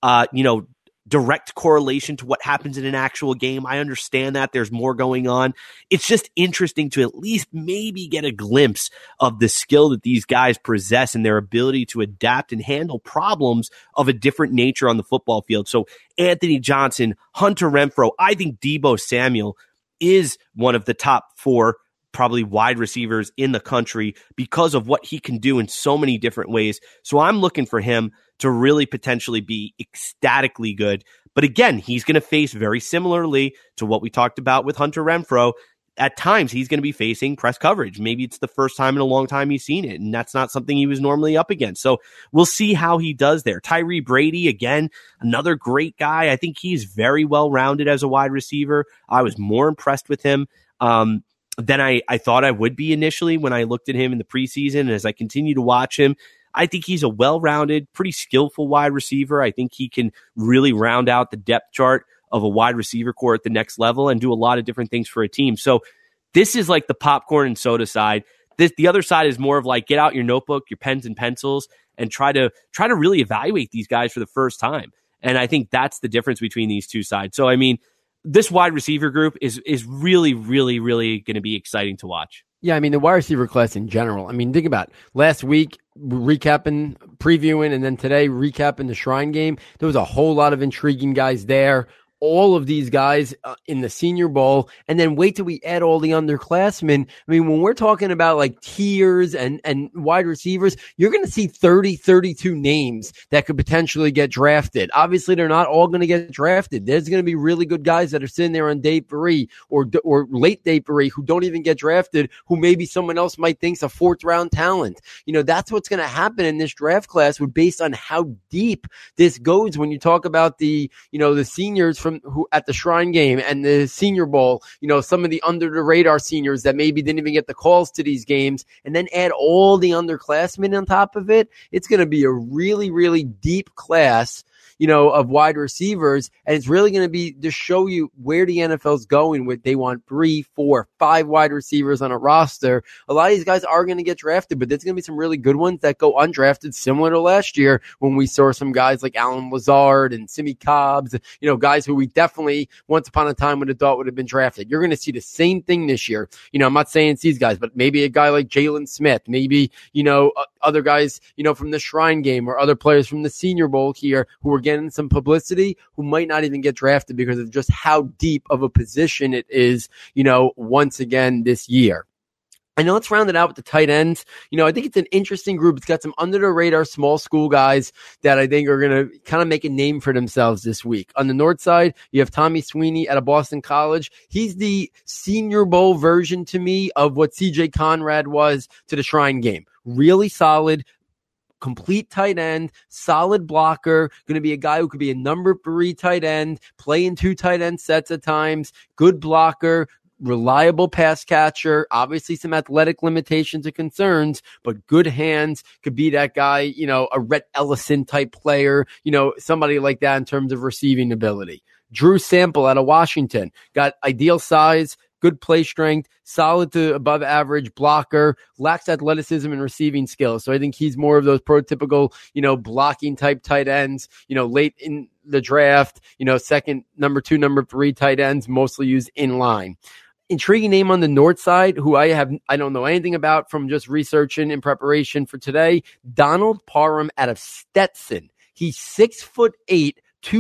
S5: direct correlation to what happens in an actual game. I understand that there's more going on. It's just interesting to at least maybe get a glimpse of the skill that these guys possess and their ability to adapt and handle problems of a different nature on the football field. So Anthony Johnson, Hunter Renfrow, I think Deebo Samuel is one of the top 4 probably wide receivers in the country because of what he can do in so many different ways. So I'm looking for him to really potentially be ecstatically good. But again, he's going to face, very similarly to what we talked about with Hunter Renfrow, at times he's going to be facing press coverage. Maybe it's the first time in a long time he's seen it, and that's not something he was normally up against. So we'll see how he does there. Tyree Brady, again, another great guy. I think he's very well-rounded as a wide receiver. I was more impressed with him than I thought I would be initially when I looked at him in the preseason. And as I continue to watch him, I think he's a well-rounded, pretty skillful wide receiver. I think he can really round out the depth chart of a wide receiver core at the next level and do a lot of different things for a team. So this is like the popcorn and soda side. The other side is more of like, get out your notebook, your pens and pencils, and try to really evaluate these guys for the first time. And I think that's the difference between these two sides. So, I mean, this wide receiver group is really, really, really going to be exciting to watch.
S1: Yeah, I mean, the wide receiver class in general. I mean, think about it. Last week, recapping, previewing, and then today, recapping the Shrine game. There was a whole lot of intriguing guys there. All of these guys in the Senior Bowl, and then wait till we add all the underclassmen. I mean, when we're talking about like tiers and wide receivers, you're going to see 32 names that could potentially get drafted. Obviously, they're not all going to get drafted. There's going to be really good guys that are sitting there on day 3 or late day 3 who don't even get drafted, who maybe someone else might think's a 4th round talent. That's what's going to happen in this draft class, based on how deep this goes. When you talk about the seniors from who at the Shrine game and the Senior Bowl, some of the under the radar seniors that maybe didn't even get the calls to these games, and then add all the underclassmen on top of it, it's going to be a really, really deep class, of wide receivers. And it's really going to be to show you where the NFL's going with. They want 3, 4, 5 wide receivers on a roster. A lot of these guys are going to get drafted, but there's going to be some really good ones that go undrafted, similar to last year when we saw some guys like Alan Lazard and Simi Cobbs, guys who we definitely once upon a time would have thought would have been drafted. You're going to see the same thing this year. I'm not saying it's these guys, but maybe a guy like Jalen Smith, maybe, other guys, from the Shrine game or other players from the Senior Bowl here who are getting some publicity, who might not even get drafted because of just how deep of a position it is, once again this year. And now let's round it out with the tight ends. I think it's an interesting group. It's got some under the radar small school guys that I think are going to kind of make a name for themselves this week. On the north side, you have Tommy Sweeney out of Boston College. He's the Senior Bowl version to me of what CJ Conrad was to the Shrine game. Really solid, complete tight end, solid blocker, going to be a guy who could be a number 3 tight end, play in 2 tight end sets at times, good blocker, reliable pass catcher, obviously some athletic limitations and concerns, but good hands, could be that guy, you know, a Rhett Ellison type player, you know, somebody like that in terms of receiving ability. Drew Sample out of Washington, got ideal size, good play strength, solid to above average blocker, lacks athleticism and receiving skills. So I think he's more of those prototypical, you know, blocking type tight ends, you know, late in the draft, you know, second, number 2, number 3 tight ends, mostly used in line. Intriguing name on the north side, who I don't know anything about from just researching in preparation for today, Donald Parham out of Stetson. He's 6'8",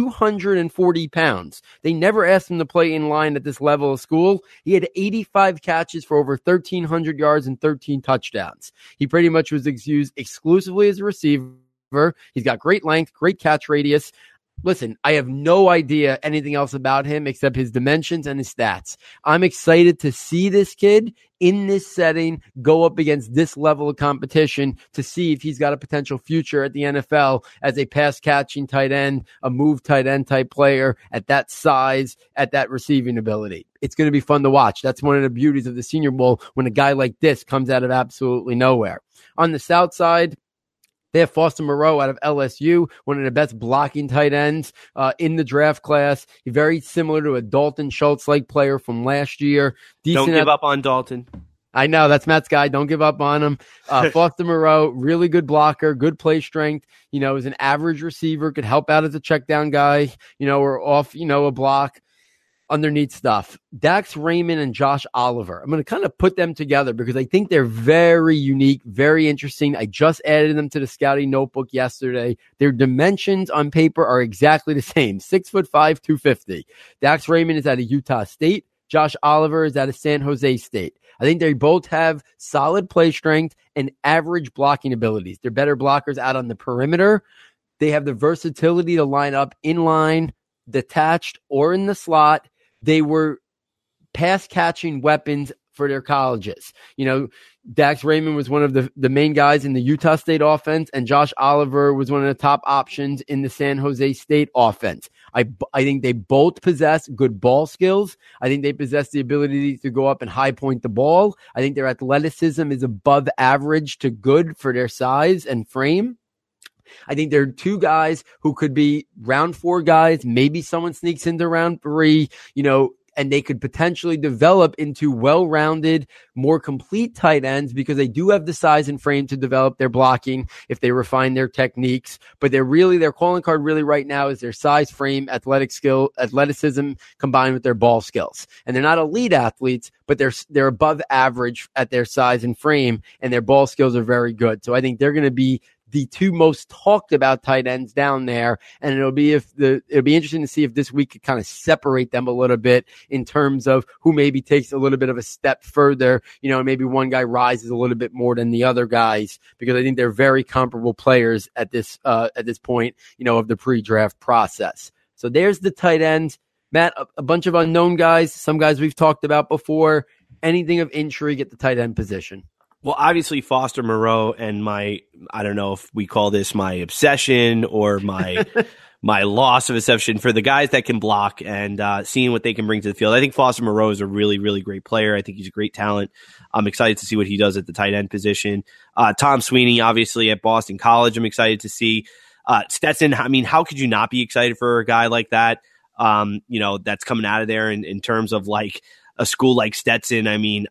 S1: 240 pounds. They never asked him to play in line at this level of school. He had 85 catches for over 1,300 yards and 13 touchdowns. He pretty much was used exclusively as a receiver. He's got great length, great catch radius. Listen, I have no idea anything else about him except his dimensions and his stats. I'm excited to see this kid in this setting go up against this level of competition to see if he's got a potential future at the NFL as a pass-catching tight end, a move tight end type player at that size, at that receiving ability. It's going to be fun to watch. That's one of the beauties of the Senior Bowl when a guy like this comes out of absolutely nowhere. On the south side, they have Foster Moreau out of LSU, one of the best blocking tight ends in the draft class. He's very similar to a Dalton Schultz-like player from last year.
S5: Don't give up on Dalton.
S1: I know, that's Matt's guy. Don't give up on him. Foster Moreau, really good blocker, good play strength. You know, is an average receiver, could help out as a check down guy, you know, or off, you know, a block. Underneath stuff. Dax Raymond and Josh Oliver. I'm going to kind of put them together because I think they're very unique, very interesting. I just added them to the scouting notebook yesterday. Their dimensions on paper are exactly the same. 6'5", 250. Dax Raymond is out of Utah State. Josh Oliver is out of San Jose State. I think they both have solid play strength and average blocking abilities. They're better blockers out on the perimeter. They have the versatility to line up in line, detached, or in the slot. They were pass-catching weapons for their colleges. You know, Dax Raymond was one of the main guys in the Utah State offense, and Josh Oliver was one of the top options in the San Jose State offense. I think they both possess good ball skills. I think they possess the ability to go up and high point the ball. I think their athleticism is above average to good for their size and frame. I think there are two guys who could be round 4 guys. Maybe someone sneaks into round 3, you know, and they could potentially develop into well-rounded, more complete tight ends because they do have the size and frame to develop their blocking if they refine their techniques. But their calling card really right now is their size, frame, athleticism combined with their ball skills. And they're not elite athletes, but they're above average at their size and frame, and their ball skills are very good. So I think they're going to be the two most talked about tight ends down there. And it'll be interesting to see if this week could kind of separate them a little bit in terms of who maybe takes a little bit of a step further, you know, maybe one guy rises a little bit more than the other guys, because I think they're very comparable players at this point, you know, of the pre-draft process. So there's the tight ends. Matt, a bunch of unknown guys, some guys we've talked about before. Anything of intrigue at the tight end position?
S5: Well, obviously Foster Moreau and I don't know if we call this my obsession or my my loss of obsession for the guys that can block and seeing what they can bring to the field. I think Foster Moreau is a really, really great player. I think he's a great talent. I'm excited to see what he does at the tight end position. Tom Sweeney, obviously at Boston College, I'm excited to see. Stetson, I mean, how could you not be excited for a guy like that? You know, that's coming out of there in terms of like a school like Stetson. I mean,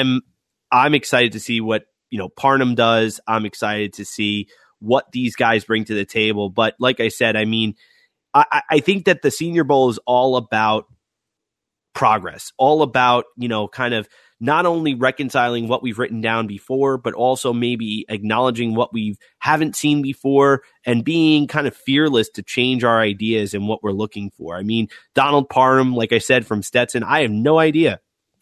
S5: I'm excited to see what, you know, Parham does. I'm excited to see what these guys bring to the table. But like I said, I mean, I think that the Senior Bowl is all about progress, all about, you know, kind of not only reconciling what we've written down before, but also maybe acknowledging what we haven't seen before and being kind of fearless to change our ideas and what we're looking for. I mean, Donald Parham, like I said, from Stetson, I have no idea.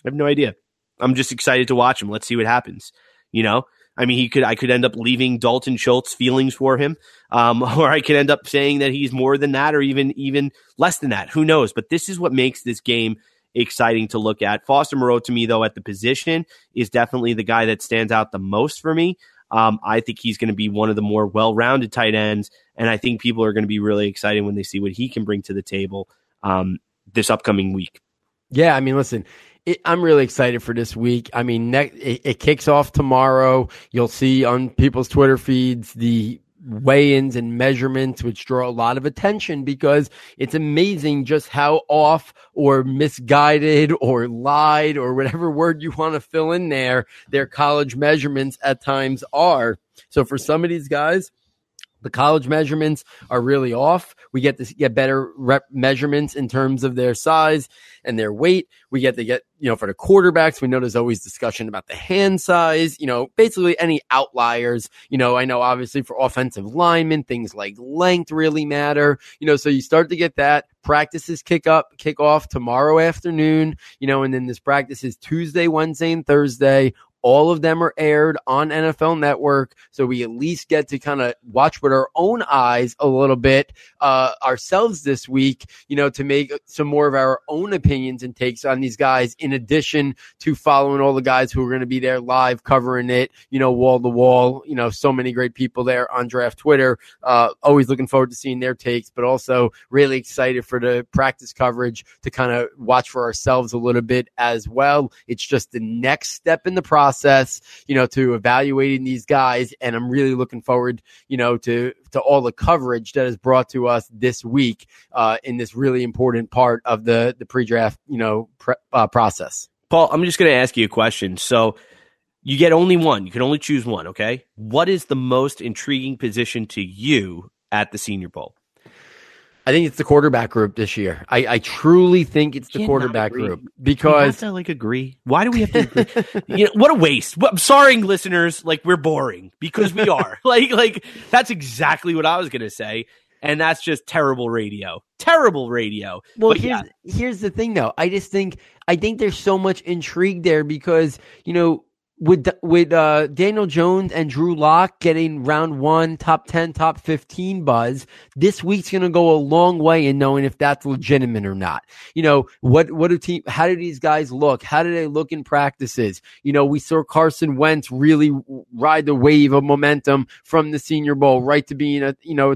S5: I'm just excited to watch him. Let's see what happens. You know, I mean, I could end up leaving Dalton Schultz feelings for him. Or I could end up saying that he's more than that or even less than that. Who knows? But this is what makes this game exciting to look at. Foster Moreau, to me, though, at the position is definitely the guy that stands out the most for me. I think he's going to be one of the more well-rounded tight ends. And I think people are going to be really excited when they see what he can bring to the table this upcoming week.
S1: Yeah, I mean, listen, I'm really excited for this week. I mean, it kicks off tomorrow. You'll see on people's Twitter feeds the weigh-ins and measurements, which draw a lot of attention because it's amazing just how off or misguided or lied or whatever word you want to fill in there, their college measurements at times are. So for some of these guys, the college measurements are really off. We get to get better measurements in terms of their size and their weight. We get to get, for the quarterbacks, we know there's always discussion about the hand size, basically any outliers. I know obviously for offensive linemen, things like length really matter, so you start to get that. Practices kick off tomorrow afternoon, and then this practice is Tuesday, Wednesday, and Thursday. All of them are aired on NFL Network, so we at least get to kind of watch with our own eyes a little bit ourselves this week, to make some more of our own opinions and takes on these guys, in addition to following all the guys who are going to be there live covering it, wall to wall. So many great people there on Draft Twitter. Always looking forward to seeing their takes, but also really excited for the practice coverage to kind of watch for ourselves a little bit as well. It's just the next step in the process, to evaluating these guys. And I'm really looking forward, to all the coverage that is brought to us this week in this really important part of the pre-draft, process.
S5: Paul, I'm just going to ask you a question. So you get only one. You can only choose one, okay? What is the most intriguing position to you at the Senior Bowl?
S1: I think it's the quarterback group this year. I truly think it's the quarterback group because
S5: we have to agree. Why do we have to agree? What a waste. I'm sorry, listeners. We're boring because we are. That's exactly what I was going to say. And that's just terrible radio. Terrible radio.
S1: Well, here's the thing though. I think there's so much intrigue there because, with Daniel Jones and Drew Lock getting round 1, top 10, top 15 buzz, this week's going to go a long way in knowing if that's legitimate or not. How do these guys look? How do they look in practices? We saw Carson Wentz really ride the wave of momentum from the Senior Bowl right to being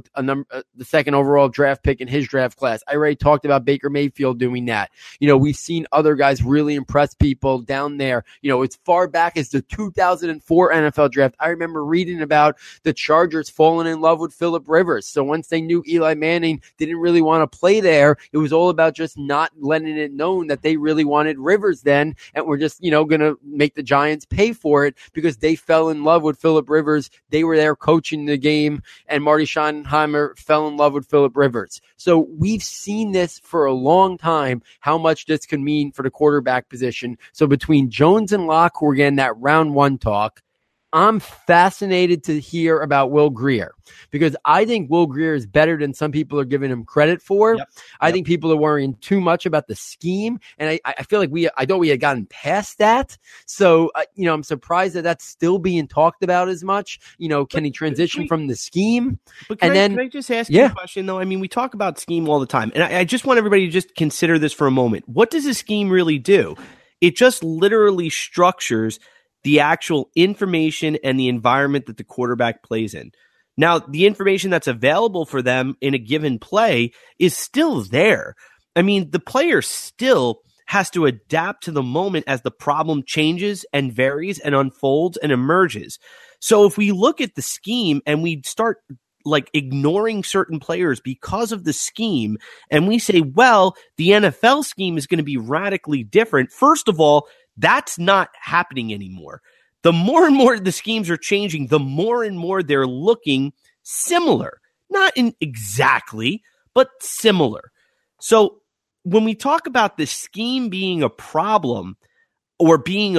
S1: the second overall draft pick in his draft class. I already talked about Baker Mayfield doing that. We've seen other guys really impress people down there. It's far back as the 2004 NFL draft. I remember reading about the Chargers falling in love with Phillip Rivers. So once they knew Eli Manning didn't really want to play there, it was all about just not letting it known that they really wanted Rivers then, and we're just, going to make the Giants pay for it because they fell in love with Phillip Rivers. They were there coaching the game, and Marty Schottenheimer fell in love with Phillip Rivers. So we've seen this for a long time, how much this can mean for the quarterback position. So between Jones and Locke, who are getting that round 1 talk, I'm fascinated to hear about Will Grier because I think Will Grier is better than some people are giving him credit for. Yep. I think people are worrying too much about the scheme, and I feel like I thought we had gotten past that. So, I'm surprised that that's still being talked about as much. Can he transition from the scheme?
S5: But can I just ask you a question, though? I mean, we talk about scheme all the time, and I just want everybody to just consider this for a moment. What does a scheme really do? It just literally structures the actual information and the environment that the quarterback plays in. Now, the information that's available for them in a given play is still there. I mean, the player still has to adapt to the moment as the problem changes and varies and unfolds and emerges. So if we look at the scheme and we start ignoring certain players because of the scheme, and we say, well, the NFL scheme is going to be radically different. First of all, that's not happening anymore. The more and more the schemes are changing, the more and more they're looking similar. Not in exactly, but similar. So when we talk about the scheme being a problem or being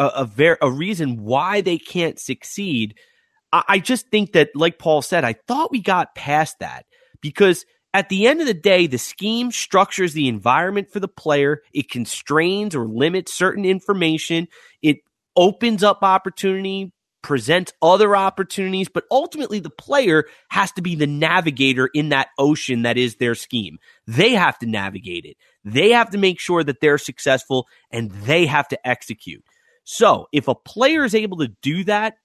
S5: a reason why they can't succeed, I just think that, like Paul said, I thought we got past that because at the end of the day, the scheme structures the environment for the player. It constrains or limits certain information. It opens up opportunity, presents other opportunities, but ultimately the player has to be the navigator in that ocean that is their scheme. They have to navigate it. They have to make sure that they're successful, and they have to execute. So if a player is able to do that,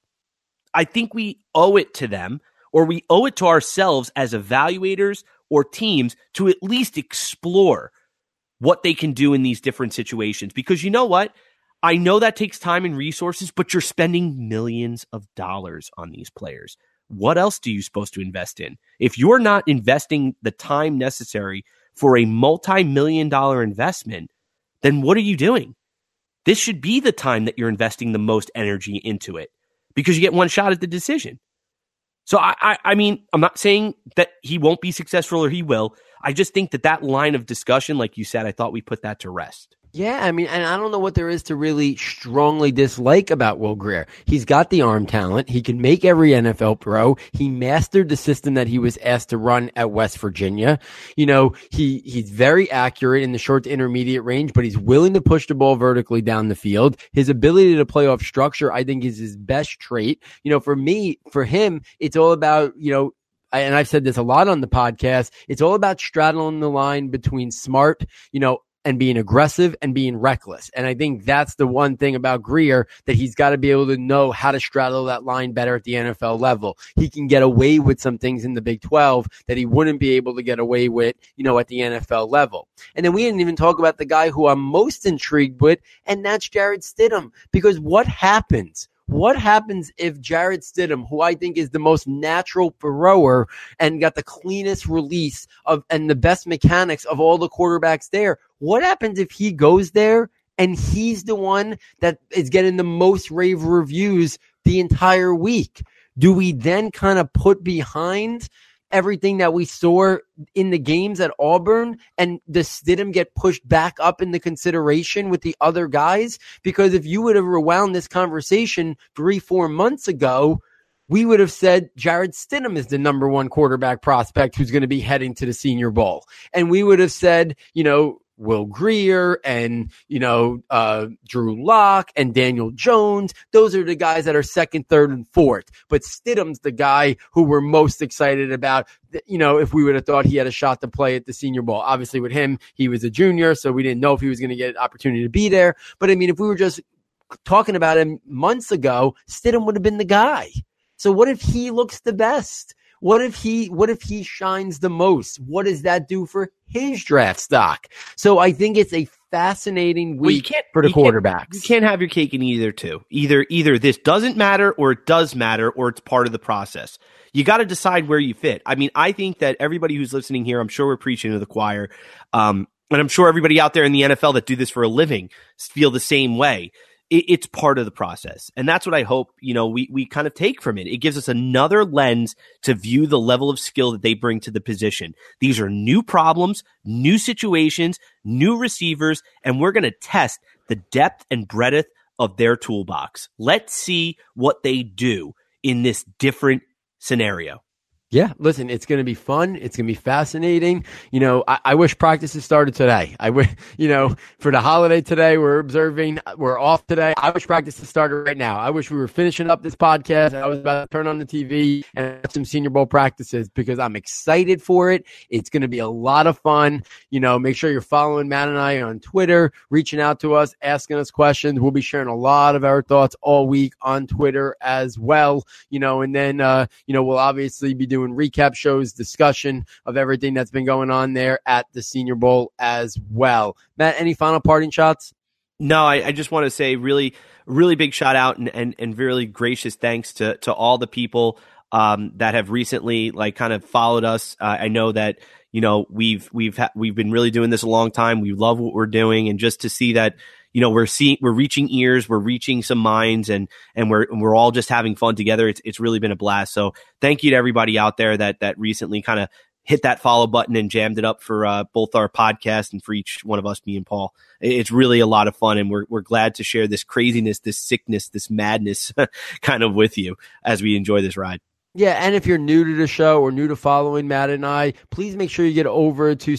S5: I think we owe it to them, or we owe it to ourselves as evaluators or teams to at least explore what they can do in these different situations. Because you know what? I know that takes time and resources, but you're spending millions of dollars on these players. What else are you supposed to invest in? If you're not investing the time necessary for a multi-million-dollar investment, then what are you doing? This should be the time that you're investing the most energy into it because you get one shot at the decision. So, I mean, I'm not saying that he won't be successful or he will. I just think that line of discussion, like you said, I thought we put that to rest.
S1: Yeah, I mean, and I don't know what there is to really strongly dislike about Will Grier. He's got the arm talent. He can make every NFL throw. He mastered the system that he was asked to run at West Virginia. You know, he's very accurate in the short to intermediate range, but he's willing to push the ball vertically down the field. His ability to play off structure, I think, is his best trait. You know, for him, it's all about, you know, and I've said this a lot on the podcast, it's all about straddling the line between smart, you know, and being aggressive and being reckless. And I think that's the one thing about Grier, that he's got to be able to know how to straddle that line better at the NFL level. He can get away with some things in the Big 12 that he wouldn't be able to get away with, you know, at the NFL level. And then we didn't even talk about the guy who I'm most intrigued with, and that's Jarrett Stidham. Because what happens? What happens if Jarrett Stidham, who I think is the most natural thrower and got the cleanest release of and the best mechanics of all the quarterbacks there, what happens if he goes there and he's the one that is getting the most rave reviews the entire week? Do we then kind of put behind everything that we saw in the games at Auburn, and does Stidham get pushed back up in the consideration with the other guys? Because if you would have rewound this conversation 3-4 months ago, we would have said Jarrett Stidham is the number one quarterback prospect who's going to be heading to the Senior Bowl. And we would have said, you know, Will Grier and, you know, Drew Lock and Daniel Jones. Those are the guys that are second, third, and fourth. But Stidham's the guy who we're most excited about. You know, if we would have thought he had a shot to play at the Senior Bowl. Obviously with him, he was a junior, so we didn't know if he was going to get an opportunity to be there. But I mean, if we were just talking about him months ago, Stidham would have been the guy. So what if he looks the best? What if he shines the most? What does that do for his draft stock? So I think it's a fascinating week for the quarterbacks.
S5: You can't have your cake and eat it too. Either this doesn't matter or it does matter or it's part of the process. You got to decide where you fit. I mean, I think that everybody who's listening here, I'm sure we're preaching to the choir. And I'm sure everybody out there in the NFL that do this for a living feel the same way. It's part of the process. And that's what I hope, you know, we kind of take from it. It gives us another lens to view the level of skill that they bring to the position. These are new problems, new situations, new receivers, and we're going to test the depth and breadth of their toolbox. Let's see what they do in this different scenario.
S1: Yeah, listen, it's going to be fun. It's going to be fascinating. You know, I wish practices started today. I wish, you know, for the holiday today, we're off today. I wish practices started right now. I wish we were finishing up this podcast and I was about to turn on the TV and have some Senior Bowl practices because I'm excited for it. It's going to be a lot of fun. You know, make sure you're following Matt and I on Twitter, reaching out to us, asking us questions. We'll be sharing a lot of our thoughts all week on Twitter as well. You know, and then, you know, we'll obviously be doing recap shows, discussion of everything that's been going on there at the Senior Bowl as well. Matt, any final parting shots?
S5: No, I just want to say really, really big shout out and really gracious thanks to all the people that have recently like kind of followed us. I know that, you know, we've been really doing this a long time. We love what we're doing, and just to see that, you know, we're reaching ears, we're reaching some minds, and we're all just having fun together. It's really been a blast. So thank you to everybody out there that recently kind of hit that follow button and jammed it up for both our podcast and for each one of us, me and Paul. It's really a lot of fun, and we're glad to share this craziness, this sickness, this madness kind of with you as we enjoy this ride.
S1: Yeah, and if you're new to the show or new to following Matt and I, please make sure you get over to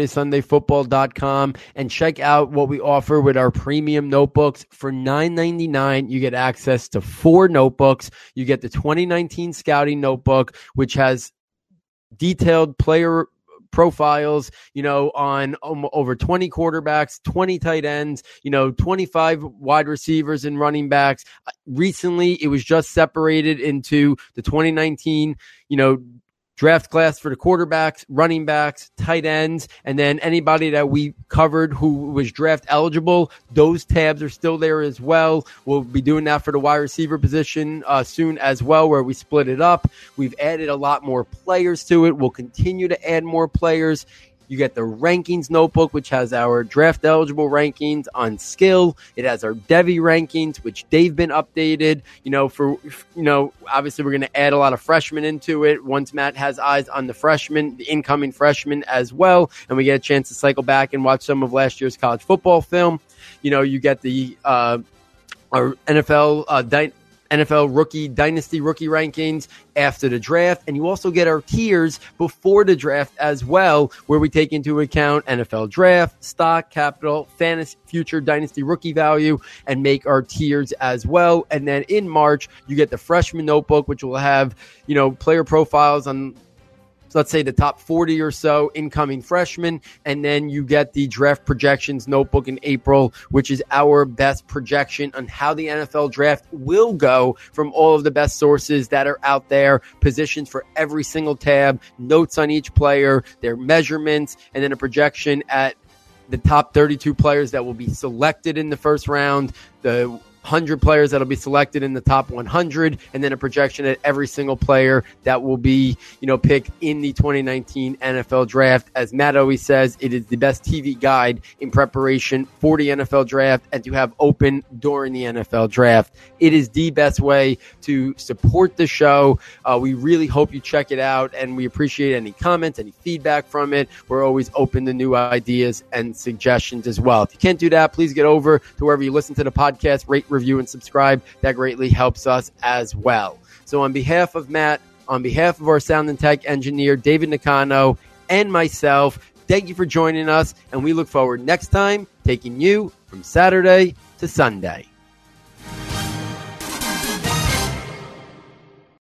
S1: SaturdaySundayFootball.com and check out what we offer with our premium notebooks. For $9.99, you get access to 4 notebooks. You get the 2019 Scouting Notebook, which has detailed player profiles, you know, on over 20 quarterbacks, 20 tight ends, you know, 25 wide receivers and running backs. Recently, it was just separated into the 2019, you know, draft class for the quarterbacks, running backs, tight ends, and then anybody that we covered who was draft eligible, those tabs are still there as well. We'll be doing that for the wide receiver position soon as well, where we split it up. We've added a lot more players to it. We'll continue to add more players. You get the rankings notebook, which has our draft eligible rankings on skill. It has our Devy rankings, which they've been updated. Obviously we're going to add a lot of freshmen into it once Matt has eyes on the freshmen, the incoming freshmen as well, and we get a chance to cycle back and watch some of last year's college football film. You get the our NFL rookie dynasty rookie rankings after the draft, and you also get our tiers before the draft as well, where we take into account NFL draft, stock, capital, fantasy, future dynasty rookie value, and make our tiers as well. And then in March, you get the freshman notebook, which will have player profiles on, let's say, the top 40 or so incoming freshmen. And then you get the draft projections notebook in April, which is our best projection on how the NFL draft will go from all of the best sources that are out there, positions for every single tab, notes on each player, their measurements, and then a projection at the top 32 players that will be selected in the first round, the 100 players that'll be selected in the top 100, and then a projection at every single player that will be, picked in the 2019 NFL draft. As Matt always says, it is the best TV guide in preparation for the NFL draft and to have open during the NFL draft. It is the best way to support the show. We really hope you check it out, and we appreciate any comments, any feedback from it. We're always open to new ideas and suggestions as well. If you can't do that, please get over to wherever you listen to the podcast, rate, review, and subscribe. That greatly helps us as well. So on behalf of Matt, on behalf of our sound and tech engineer, David Nicano, and myself, thank you for joining us, and we look forward next time taking you from Saturday to Sunday.